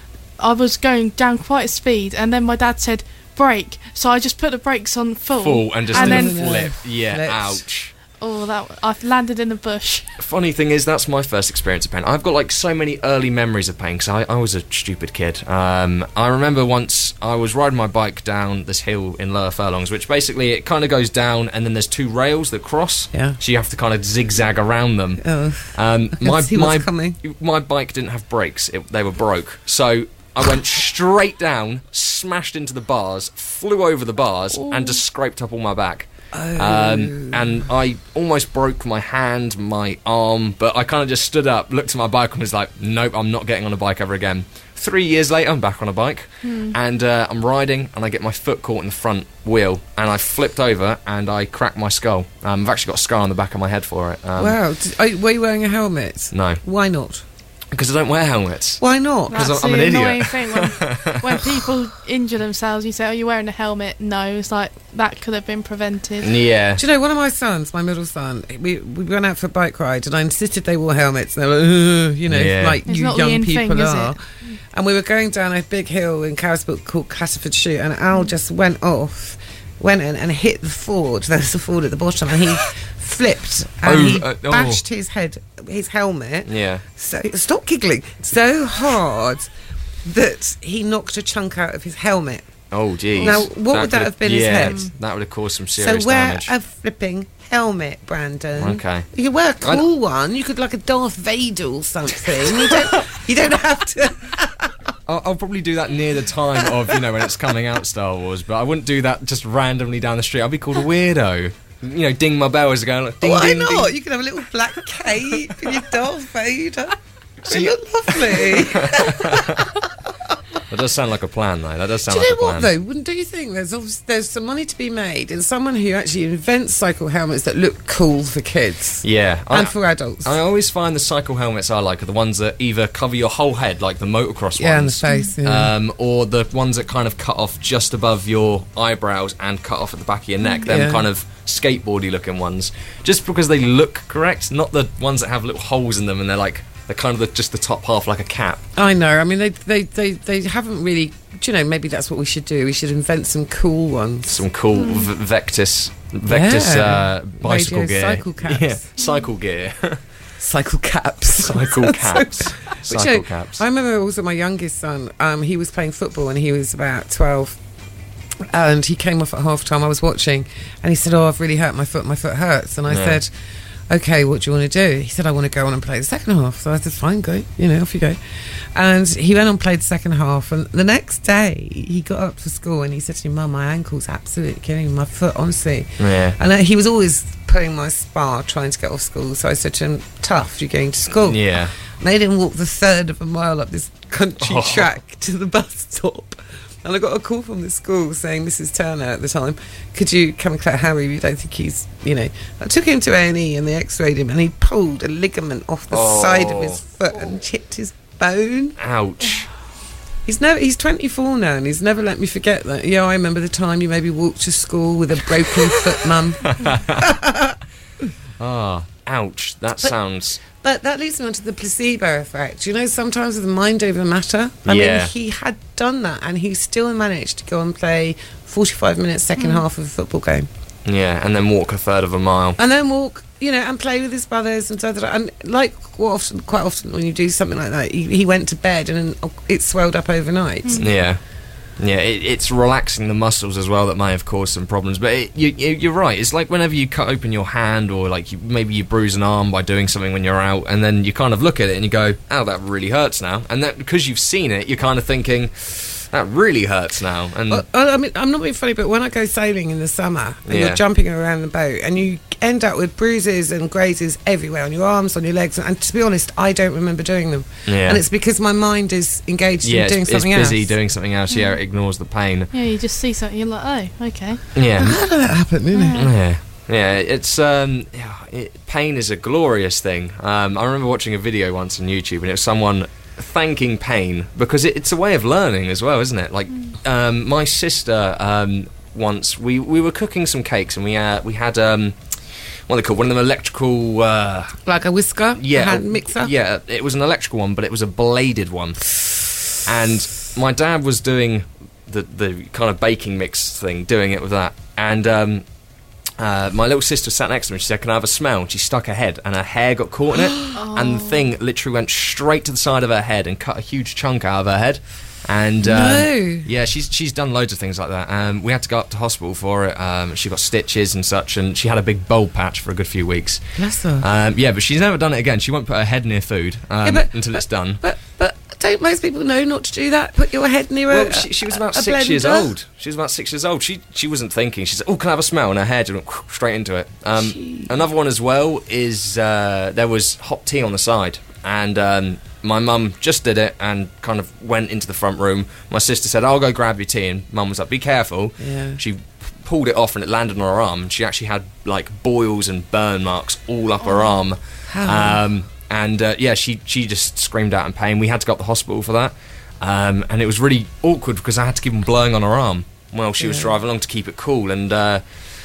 I was going down quite a speed, and then my dad said brake, so I just put the brakes on full, Full and just and did a then flip. Yeah, Flipped. ouch. oh, that I landed in the bush. Funny thing is, that's my first experience of pain. I've got like so many early memories of pain because I, I was a stupid kid. Um, I remember once I was riding my bike down this hill in Lower Furlongs, which basically it kind of goes down and then there's two rails that cross. Yeah. So you have to kind of zigzag around them. Oh, Um, my see my what's coming. my bike didn't have brakes; it, they were broke. So I went straight down, smashed into the bars, flew over the bars, and just scraped up all my back. Um, and I almost broke my hand, my arm, but I kind of just stood up, looked at my bike, and was like, "Nope, I'm not getting on a bike ever again." Three years later, I'm back on a bike, and uh, I'm riding, and I get my foot caught in the front wheel, and I flipped over, and I cracked my skull. Um, I've actually got a scar on the back of my head for it. Um, wow. Did, are, were you wearing a helmet? No, Why not? because I don't wear helmets. Why not? 'Cause That's I'm the an idiot. annoying thing when, when people injure themselves. You say, "Oh, you're wearing a helmet." No, it's like that could have been prevented. Yeah. Do you know, one of my sons, my middle son, we we went out for a bike ride, and I insisted they wore helmets. And they were like, "Ugh," you know, Yeah. like It's you not the young in people thing, is are. it? And we were going down a big hill in Carisbrooke called Castleford Shoot, and Al just went off, went in and hit the ford. There's a ford at the bottom, and he flipped and Oh, he uh, oh. bashed his head, his helmet. Yeah. So stop giggling. So hard that he knocked a chunk out of his helmet. Oh, geez. Now, what would that have been his yeah, head? that would have caused some So serious wear damage. a flipping helmet, Brandon. Okay. You could wear a I d- cool one. You could like a Darth Vader or something. You don't. You don't have to. I'll, I'll probably do that near the time of, you know, when it's coming out, Star Wars, but I wouldn't do that just randomly down the street. I'd be called a weirdo. You know, ding my bell as I go, like, ding, Why ding, not? ding. You could have a little black cape and your Darth Vader. See- You look lovely. That does sound like a plan, though. That does Do sound you like know a what plan. though? Wouldn't do you think there's obvi- there's some money to be made in someone who actually invents cycle helmets that look cool for kids Yeah. and I, for adults? I always find the cycle helmets I like are the ones that either cover your whole head, like the motocross yeah, and the ones. face. Yeah. Um, or the ones that kind of cut off just above your eyebrows and cut off at the back of your neck. Them Yeah. kind of skateboardy looking ones. Just because they look correct, not the ones that have little holes in them and they're like, they're kind of the, just the top half like a cap. I know. I mean, they, they, they, they haven't really. Do you know? Maybe that's what we should do. We should invent some cool ones. Some cool v- Vectis, Vectis Yeah. uh, bicycle Radio gear. cycle caps. Yeah, cycle gear. cycle caps. Cycle caps. But, Cycle you know, caps. I remember also my youngest son, um, he was playing football when he was about twelve. And he came off at half time. I was watching, and he said, "Oh, I've really hurt my foot. My foot hurts." And I Yeah. said, "Okay, what do you want to do?" He said, "I want to go on and play the second half." So I said, "Fine, go. You know, off you go." And he went on and played the second half. And the next day, he got up for school and he said to me, "Mum, my ankle's absolutely killing me. My foot, honestly." Yeah. And uh, he was always pulling my spar, trying to get off school. So I said to him, "Tough, you're going to school." Yeah. Made him walk the third of a mile up this country Oh. track to the bus stop. And I got a call from the school saying, "Missus Turner at the time, could you come and collect Harry? We don't think he's, you know." I took him to A and E and they x-rayed him and he pulled a ligament off the Oh. side of his foot and chipped his bone. Ouch. He's never, he's twenty-four now and he's never let me forget that. Yeah, I remember the time you maybe walked to school with a broken foot, Mum. Ah, ouch. That But- sounds... But that leads me on to the placebo effect. You know, sometimes with the mind over matter. I Yeah. mean, he had done that and he still managed to go and play forty-five minutes second half of a football game. Yeah, and then walk a third of a mile. And then walk, you know, and play with his brothers and da, da, da. And like quite often, quite often when you do something like that, he, he went to bed and then it swelled up overnight. Yeah. Yeah, it, it's relaxing the muscles as well that may have caused some problems. But it, you, you, you're right. It's like whenever you cut open your hand, or like you, maybe you bruise an arm by doing something when you're out, and then you kind of look at it and you go, "Oh, that really hurts now." And that because you've seen it, you're kind of thinking, "That really hurts now." And Well, I mean, I'm not being funny, but when I go sailing in the summer and Yeah. you're jumping around the boat and you end up with bruises and grazes everywhere on your arms, on your legs, and to be honest, I don't remember doing them. Yeah. And it's because my mind is engaged yeah, in doing it's, something it's busy else. doing something else. Yeah, it ignores the pain. Yeah, you just see something, you're like, oh, okay. Yeah. How did that happen, didn't it? Yeah, yeah. It's um, yeah, it, pain is a glorious thing. Um, I remember watching a video once on YouTube, and it was someone thanking pain because it, it's a way of learning as well, isn't it? Like, um, my sister um, once we, we were cooking some cakes, and we uh, we had um, what are they called? One of them electrical. Uh, Like a whisker? yeah, A hand mixer? Yeah, it was an electrical one, but it was a bladed one. And my dad was doing the the kind of baking mix thing, doing it with that. And um, uh, my little sister sat next to me. She said, "Can I have a smell?" And she stuck her head, and her hair got caught in it, and the thing literally went straight to the side of her head and cut a huge chunk out of her head. And um, No. yeah, she's she's done loads of things like that. Um, we had to go up to hospital for it. Um, she got stitches and such, and she had a big bulb patch for a good few weeks. Bless her. Um, yeah, but she's never done it again. She won't put her head near food um, Yeah, but- until it's done. But but don't most people know not to do that? Put your head near Well, a she, she was about a six years blender? old. She was about six years old. She she wasn't thinking. She said, "Oh, can I have a smell?" And her hair just went straight into it. Um, another one as well is uh, there was hot tea on the side, and um, my mum just did it and kind of went into the front room. My sister said, "I'll go grab your tea," and mum was like, "Be careful." Yeah. She pulled it off and it landed on her arm. And she actually had like boils and burn marks all up her arm. How? Um, and uh, yeah, she she just screamed out in pain. We had to go up to the hospital for that. Um, and it was really awkward because I had to keep on blowing on her arm while she was Yeah. driving along to keep it cool. And uh,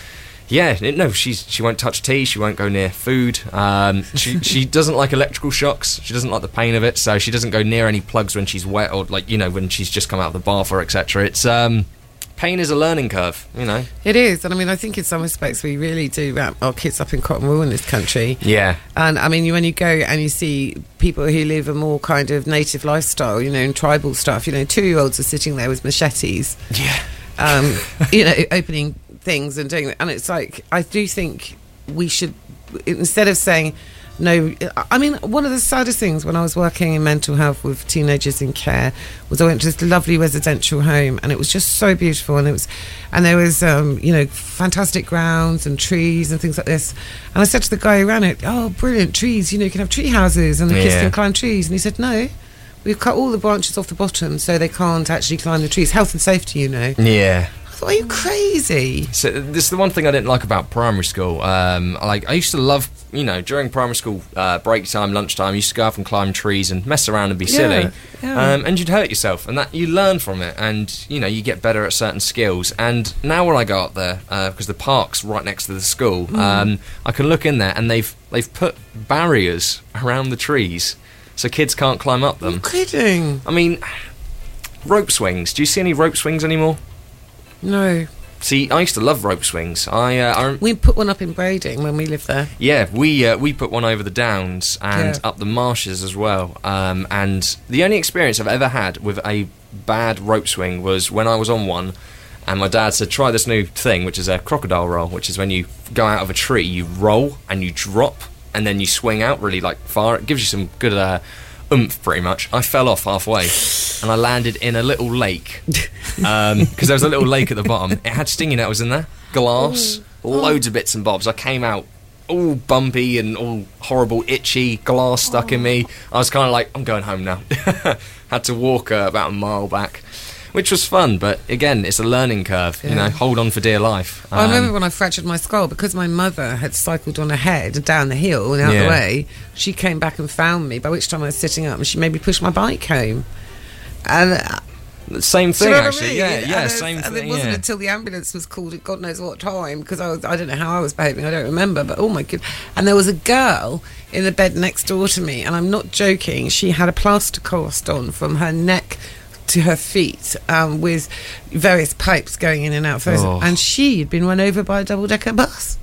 yeah, it, no, she's she won't touch tea. She won't go near food. Um, she she doesn't like electrical shocks. She doesn't like the pain of it. So she doesn't go near any plugs when she's wet or like you know when she's just come out of the bath or et cetera. It's um, pain is a learning curve. You know. It is, and I mean, I think in some respects we really do wrap our kids up in cotton wool in this country. Yeah. And I mean, you, when you go and you see people who live a more kind of native lifestyle, you know, and tribal stuff, you know, two-year-olds are sitting there with machetes, Yeah. um, you know, opening things and doing that. And it's like, I do think we should, instead of saying, no, I mean, one of the saddest things when I was working in mental health with teenagers in care was I went to this lovely residential home and it was just so beautiful, and it was, and there was, um, you know, fantastic grounds and trees and things like this. And I said to the guy who ran it, "Oh, brilliant trees! You know, you can have tree houses and the kids Yeah. can climb trees." And he said, "No, we've cut all the branches off the bottom so they can't actually climb the trees. Health and safety, you know." Yeah. I thought, are you crazy? So this is the one thing I didn't like about primary school. Um, like I used to love, you know, during primary school uh, break time, lunchtime, I used to go off and climb trees and mess around and be Yeah, silly, yeah. Um, and you'd hurt yourself, and that you learn from it, and you know you get better at certain skills. And now when I go up there, because the park's right next to the school, Mm. um, I can look in there, and they've they've put barriers around the trees so kids can't climb up them. You're kidding? I mean, rope swings. Do you see any rope swings anymore? No. See, I used to love rope swings. I, uh, I rem- We put one up in Brading when we lived there. yeah, we uh, we put one over the downs and Yeah. up the marshes as well. Um, and the only experience I've ever had with a bad rope swing was when I was on one, and my dad said, "Try this new thing, which is a crocodile roll, which is when you go out of a tree, you roll and you drop, and then you swing out really like far. It gives you some good uh, oomph, pretty much." I fell off halfway, and I landed in a little lake because um, there was a little lake at the bottom. It had stinging nettles in there, glass, loads of bits and bobs. I came out all bumpy and all horrible, itchy, glass stuck in me. I was kind of like, I'm going home now. Had to walk uh, about a mile back, which was fun, but again, it's a learning curve. You Yeah. know, hold on for dear life. I remember Um, when I fractured my skull because my mother had cycled on ahead down the hill and out Yeah. the way. She came back and found me, by which time I was sitting up, and she made me push my bike home. And uh, Same do you thing, know what I actually. mean? Yeah, And yeah, it- same and thing. it wasn't yeah. until the ambulance was called at God knows what time, because I was, I don't know how I was behaving, I don't remember, but oh my god. And there was a girl in the bed next door to me, and I'm not joking, she had a plaster cast on from her neck to her feet, um, with various pipes going in and out of her, Oh. and she had been run over by a double-decker bus.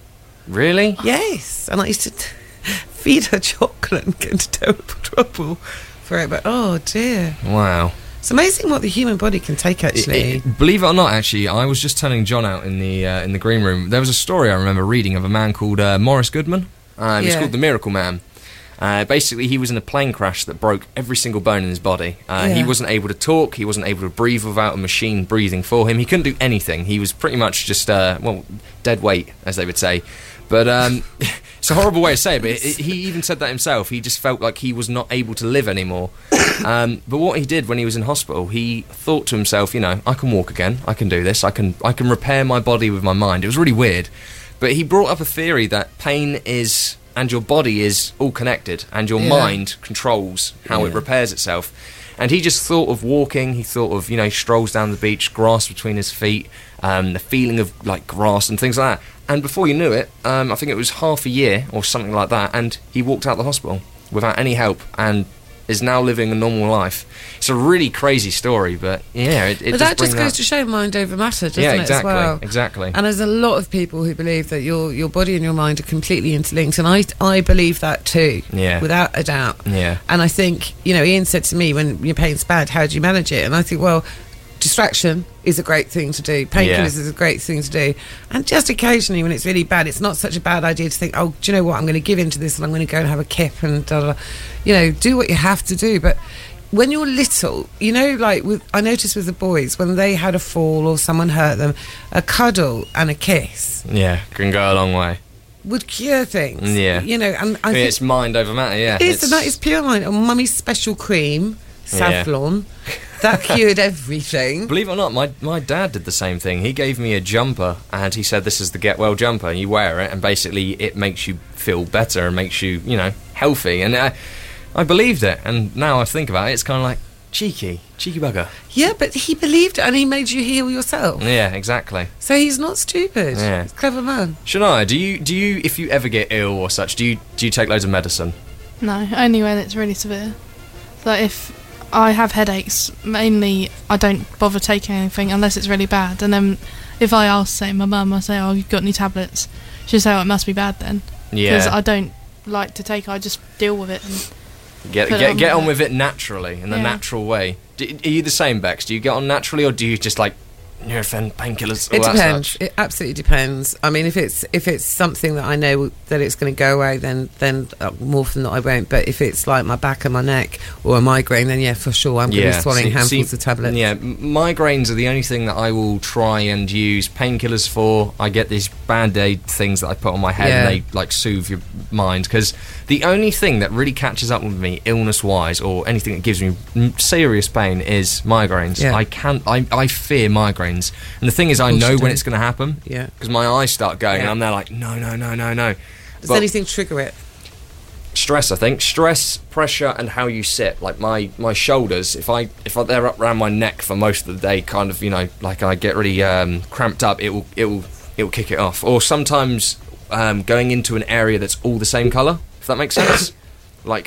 Really? Yes, and I used to t- feed her chocolate and get into terrible trouble for it, but oh dear. Wow. It's amazing what the human body can take, actually. It- it- believe it or not, actually, I was just telling John out in the uh, in the green room. There was a story I remember reading of a man called uh, Morris Goodman. Uh, he was Yeah. called the Miracle Man. Uh, basically, he was in a plane crash that broke every single bone in his body. Uh, He Yeah. wasn't able to talk. He wasn't able to breathe without a machine breathing for him. He couldn't do anything. He was pretty much just, uh, well, dead weight, as they would say. But um, it's a horrible way to say it, but it, it- he even said that himself. He just felt like he was not able to live anymore. Um, but what he did when he was in hospital, he thought to himself, you know, I can walk again. I can do this. I can, I can repair my body with my mind. It was really weird. But he brought up a theory that pain is, and your body is all connected, and your Yeah. mind controls how it Yeah. repairs itself. And he just thought of walking. He thought of, you know, strolls down the beach, grass between his feet, um, the feeling of like grass and things like that. And before you knew it, um, I think it was half a year or something like that, and he walked out the hospital without any help and is now living a normal life. It's a really crazy story, but yeah, it, it but does that bring just goes to show mind over matter, doesn't yeah, it, exactly, as well? exactly. And there's a lot of people who believe that your your body and your mind are completely interlinked, and I I believe that too, Yeah. without a doubt. Yeah. And I think, you know, Ian said to me, when your pain's bad, how do you manage it? And I think, well, distraction is a great thing to do. Painkillers Yeah. is a great thing to do. And just occasionally, when it's really bad, it's not such a bad idea to think, oh, do you know what? I'm going to give in to this, and I'm going to go and have a kip, and da, da, da. You know, do what you have to do. But when you're little, you know, like with, I noticed with the boys, when they had a fall or someone hurt them, a cuddle and a kiss Yeah, can go a long way. would cure things. Yeah. You know, and I I mean, think it's mind over matter, yeah. it is, It's- and that is pure mind. And Mummy's special cream, Yeah. Savlon, that cured everything. Believe it or not, my my dad did the same thing. He gave me a jumper, and he said, "This is the Get Well jumper. You wear it, and basically it makes you feel better and makes you, you know, healthy." And I, I believed it. And now I think about it, it's kind of like cheeky, cheeky bugger. Yeah, but he believed it, and he made you heal yourself. Yeah, exactly. So he's not stupid. Yeah. He's a clever man. Shania, do you do you if you ever get ill or such, do you do you take loads of medicine? No, only when it's really severe. So if I have headaches, mainly I don't bother taking anything unless it's really bad. And then if I ask, say, my mum, I say, oh, you've got any tablets? She'll say, oh, it must be bad then. Because Yeah. I don't like to take, I just deal with it. And Get put it get on get with on it. with it naturally in the Yeah. natural way. Do, are you the same, Bex? Do you get on naturally, or do you just like Nurofen, painkillers? It all that depends. such? It absolutely depends. I mean, if it's if it's something that I know that it's going to go away, then then uh, more often than not I won't. But if it's like my back and my neck or a migraine, then yeah, for sure I'm going to be swallowing see- handfuls see, of tablets. Yeah, m- migraines are the only thing that I will try and use painkillers for. I get these band-aid things that I put on my head, Yeah. and they like soothe your mind. Because the only thing that really catches up with me, illness-wise, or anything that gives me m- serious pain, is migraines. Yeah. I can't. I, I fear migraines, and the thing is, I Of course know you when do. it's going to happen. Yeah. Because my eyes start going, Yeah. and I'm there like, no, no, no, no, no. Does But- anything trigger it? Stress, I think. Stress, pressure, and how you sit. Like my, my shoulders, if I if I, they're up around my neck for most of the day, kind of, you know, like I get really um, cramped up, it will it will it will kick it off. Or sometimes um, going into an area that's all the same colour, if that makes sense. Like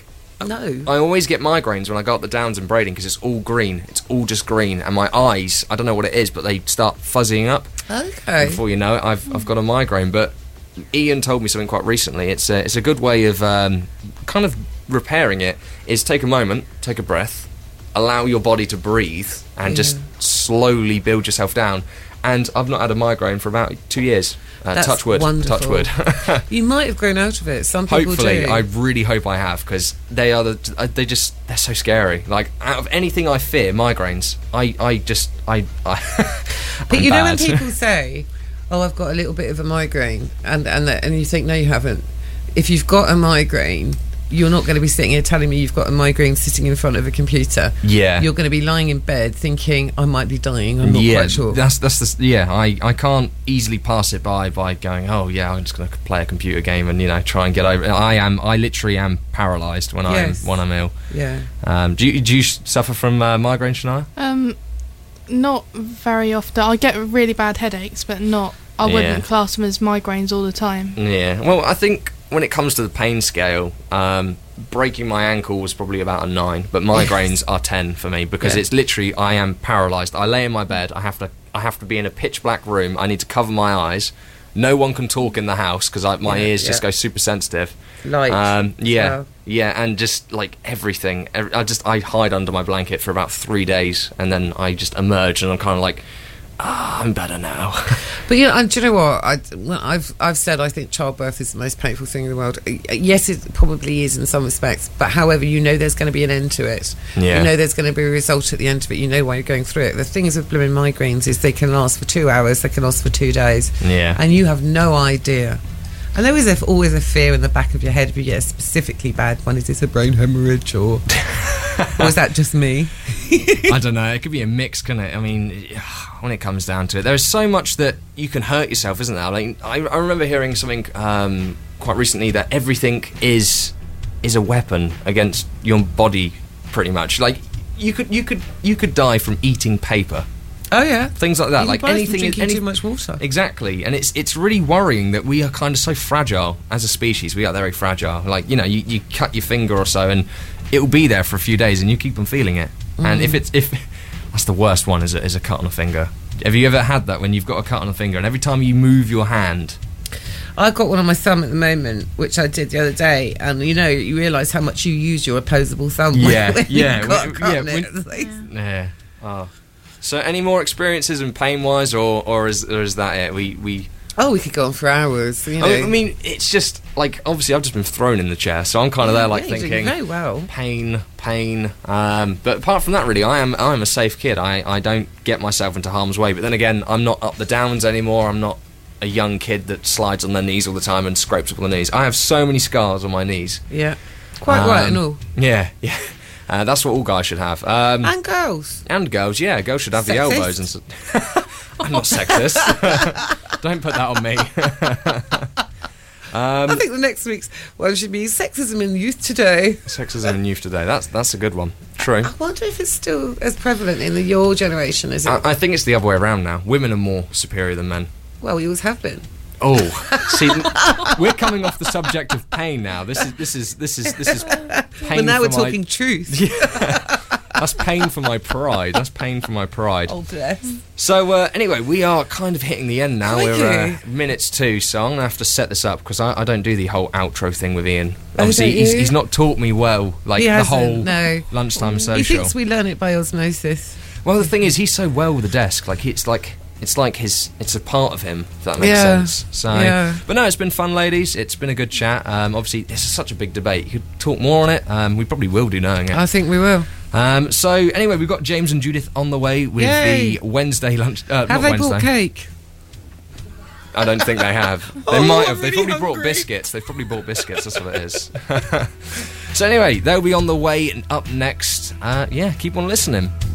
No. I always get migraines when I go up the downs in Brading because it's all green. It's all just green, and my eyes, I don't know what it is, but they start fuzzying up. Okay. Before you know it, I've I've got a migraine. But Ian told me something quite recently. It's a, it's a good way of um, kind of repairing it. Is take a moment, take a breath, allow your body to breathe, and Yeah. just slowly build yourself down. And I've not had a migraine for about two years. Uh, That's touch wood. wonderful. Touch wood. You might have grown out of it. Some people Hopefully, do. I really hope I have, because they are the uh, they just they're so scary. Like, out of anything I fear, migraines. I I just I. I But I'm you know bad. when people say, "Oh, I've got a little bit of a migraine," and and and you think, "No, you haven't." If you've got a migraine, you're not going to be sitting here telling me you've got a migraine sitting in front of a computer. Yeah. You're going to be lying in bed thinking, "I might be dying. I'm not yeah, quite sure." That's that's the yeah. I, I can't easily pass it by by going, oh yeah, I'm just going to play a computer game and you know try and get over it. I am I literally am paralysed when Yes. I'm when I'm ill. Yeah. Um, do you do you suffer from uh, migraine, Shania? Um, not very often. I get really bad headaches, but not. I Yeah. wouldn't class them as migraines all the time. Yeah. Well, I think when it comes to the pain scale, um, breaking my ankle was probably about a nine, but migraines are ten for me because Yeah. it's literally I am paralysed. I lay in my bed. I have to I have to be in a pitch black room. I need to cover my eyes. No one can talk in the house because my Yeah, ears just yeah. go super sensitive. Light. Um, yeah, well. yeah, and just like everything. ev- I just I hide under my blanket for about three days, and then I just emerge, and I'm kind of like, ah, I'm better now. But you know, and do you know what? I, well, I've I've said I think childbirth is the most painful thing in the world. Uh, Yes, it probably is in some respects, but however, you know there's going to be an end to it. Yeah. You know there's going to be a result at the end of it. You know why you're going through it. The things with blooming migraines is they can last for two hours, they can last for two days, Yeah. and you have no idea. And there is a, always a fear in the back of your head if you get a specifically bad one. Is this a brain hemorrhage or, or is that just me? I don't know. It could be a mix, couldn't it? I mean, when it comes down to it, there's so much that you can hurt yourself, isn't there? Like, I, I remember hearing something um, quite recently that everything is is a weapon against your body, pretty much. Like, you could you could you could die from eating paper. Oh yeah, things like that. You Like can die from anything, drinking any, too much water. Exactly, and it's it's really worrying that we are kind of so fragile as a species. We are very fragile. Like, you know, you, you cut your finger or so, and it will be there for a few days, and you keep on feeling it. And Mm. if it's if that's the worst one, is a, is a cut on a finger. Have you ever had that when you've got a cut on a finger, and every time you move your hand? I've got one on my thumb at the moment, which I did the other day, and you know, you realise how much you use your opposable thumb. Yeah, when yeah, you've got a when- cut yeah, on it. when- It's like- Yeah. Oh. So, any more experiences in pain wise, or or is or is that it? We we. Oh, we could go on for hours. You know. I mean, it's just like obviously I've just been thrown in the chair, so I'm kind of there like Yeah, you're doing thinking, very well. pain, pain. Um, but apart from that, really, I am I am a safe kid. I, I don't get myself into harm's way. But then again, I'm not up the downs anymore. I'm not a young kid that slides on their knees all the time and scrapes up on the knees. I have so many scars on my knees. Yeah, quite Um, right and all. Yeah, yeah. Uh, that's what all guys should have. Um, And girls. and girls, yeah, girls should have the Sexist? elbows and. So- I'm not sexist. Don't put that on me. um, I think the next week's one should be sexism in youth today. Sexism in youth today. That's that's a good one. True. I wonder if it's still as prevalent in the your generation as it. I, I think it's the other way around now. Women are more superior than men. well, we always have been. Oh, see, we're coming off the subject of pain now. This is this is this is this is pain. But now for we're my- talking truth. Yeah. That's pain for my pride. That's pain for my pride. Oh, bless. So uh, anyway, we are kind of hitting the end now. Crikey. We're uh, minutes two, so I'm gonna have to set this up because I, I don't do the whole outro thing with Ian. Oh, Obviously, don't he's, you? he's not taught me well, like He the hasn't, whole no. lunchtime He social. thinks we learn it by osmosis. Well, the thing is, he's so well with the desk. Like it's like it's like his it's a part of him. If that makes Yeah. sense. So, Yeah. but no, it's been fun, ladies. It's been a good chat. Um, obviously, it's such a big debate. You could talk more on it. Um, we probably will do knowing it. I think we will. Um, so anyway, we've got James and Judith on the way with Yay. the Wednesday lunch. Uh, Have not they Wednesday. bought cake? I don't think they have. They Oh, might I'm have. They've really probably brought hungry. biscuits. They've probably bought biscuits. That's what it is. So anyway, they'll be on the way. And up next, uh, yeah, keep on listening.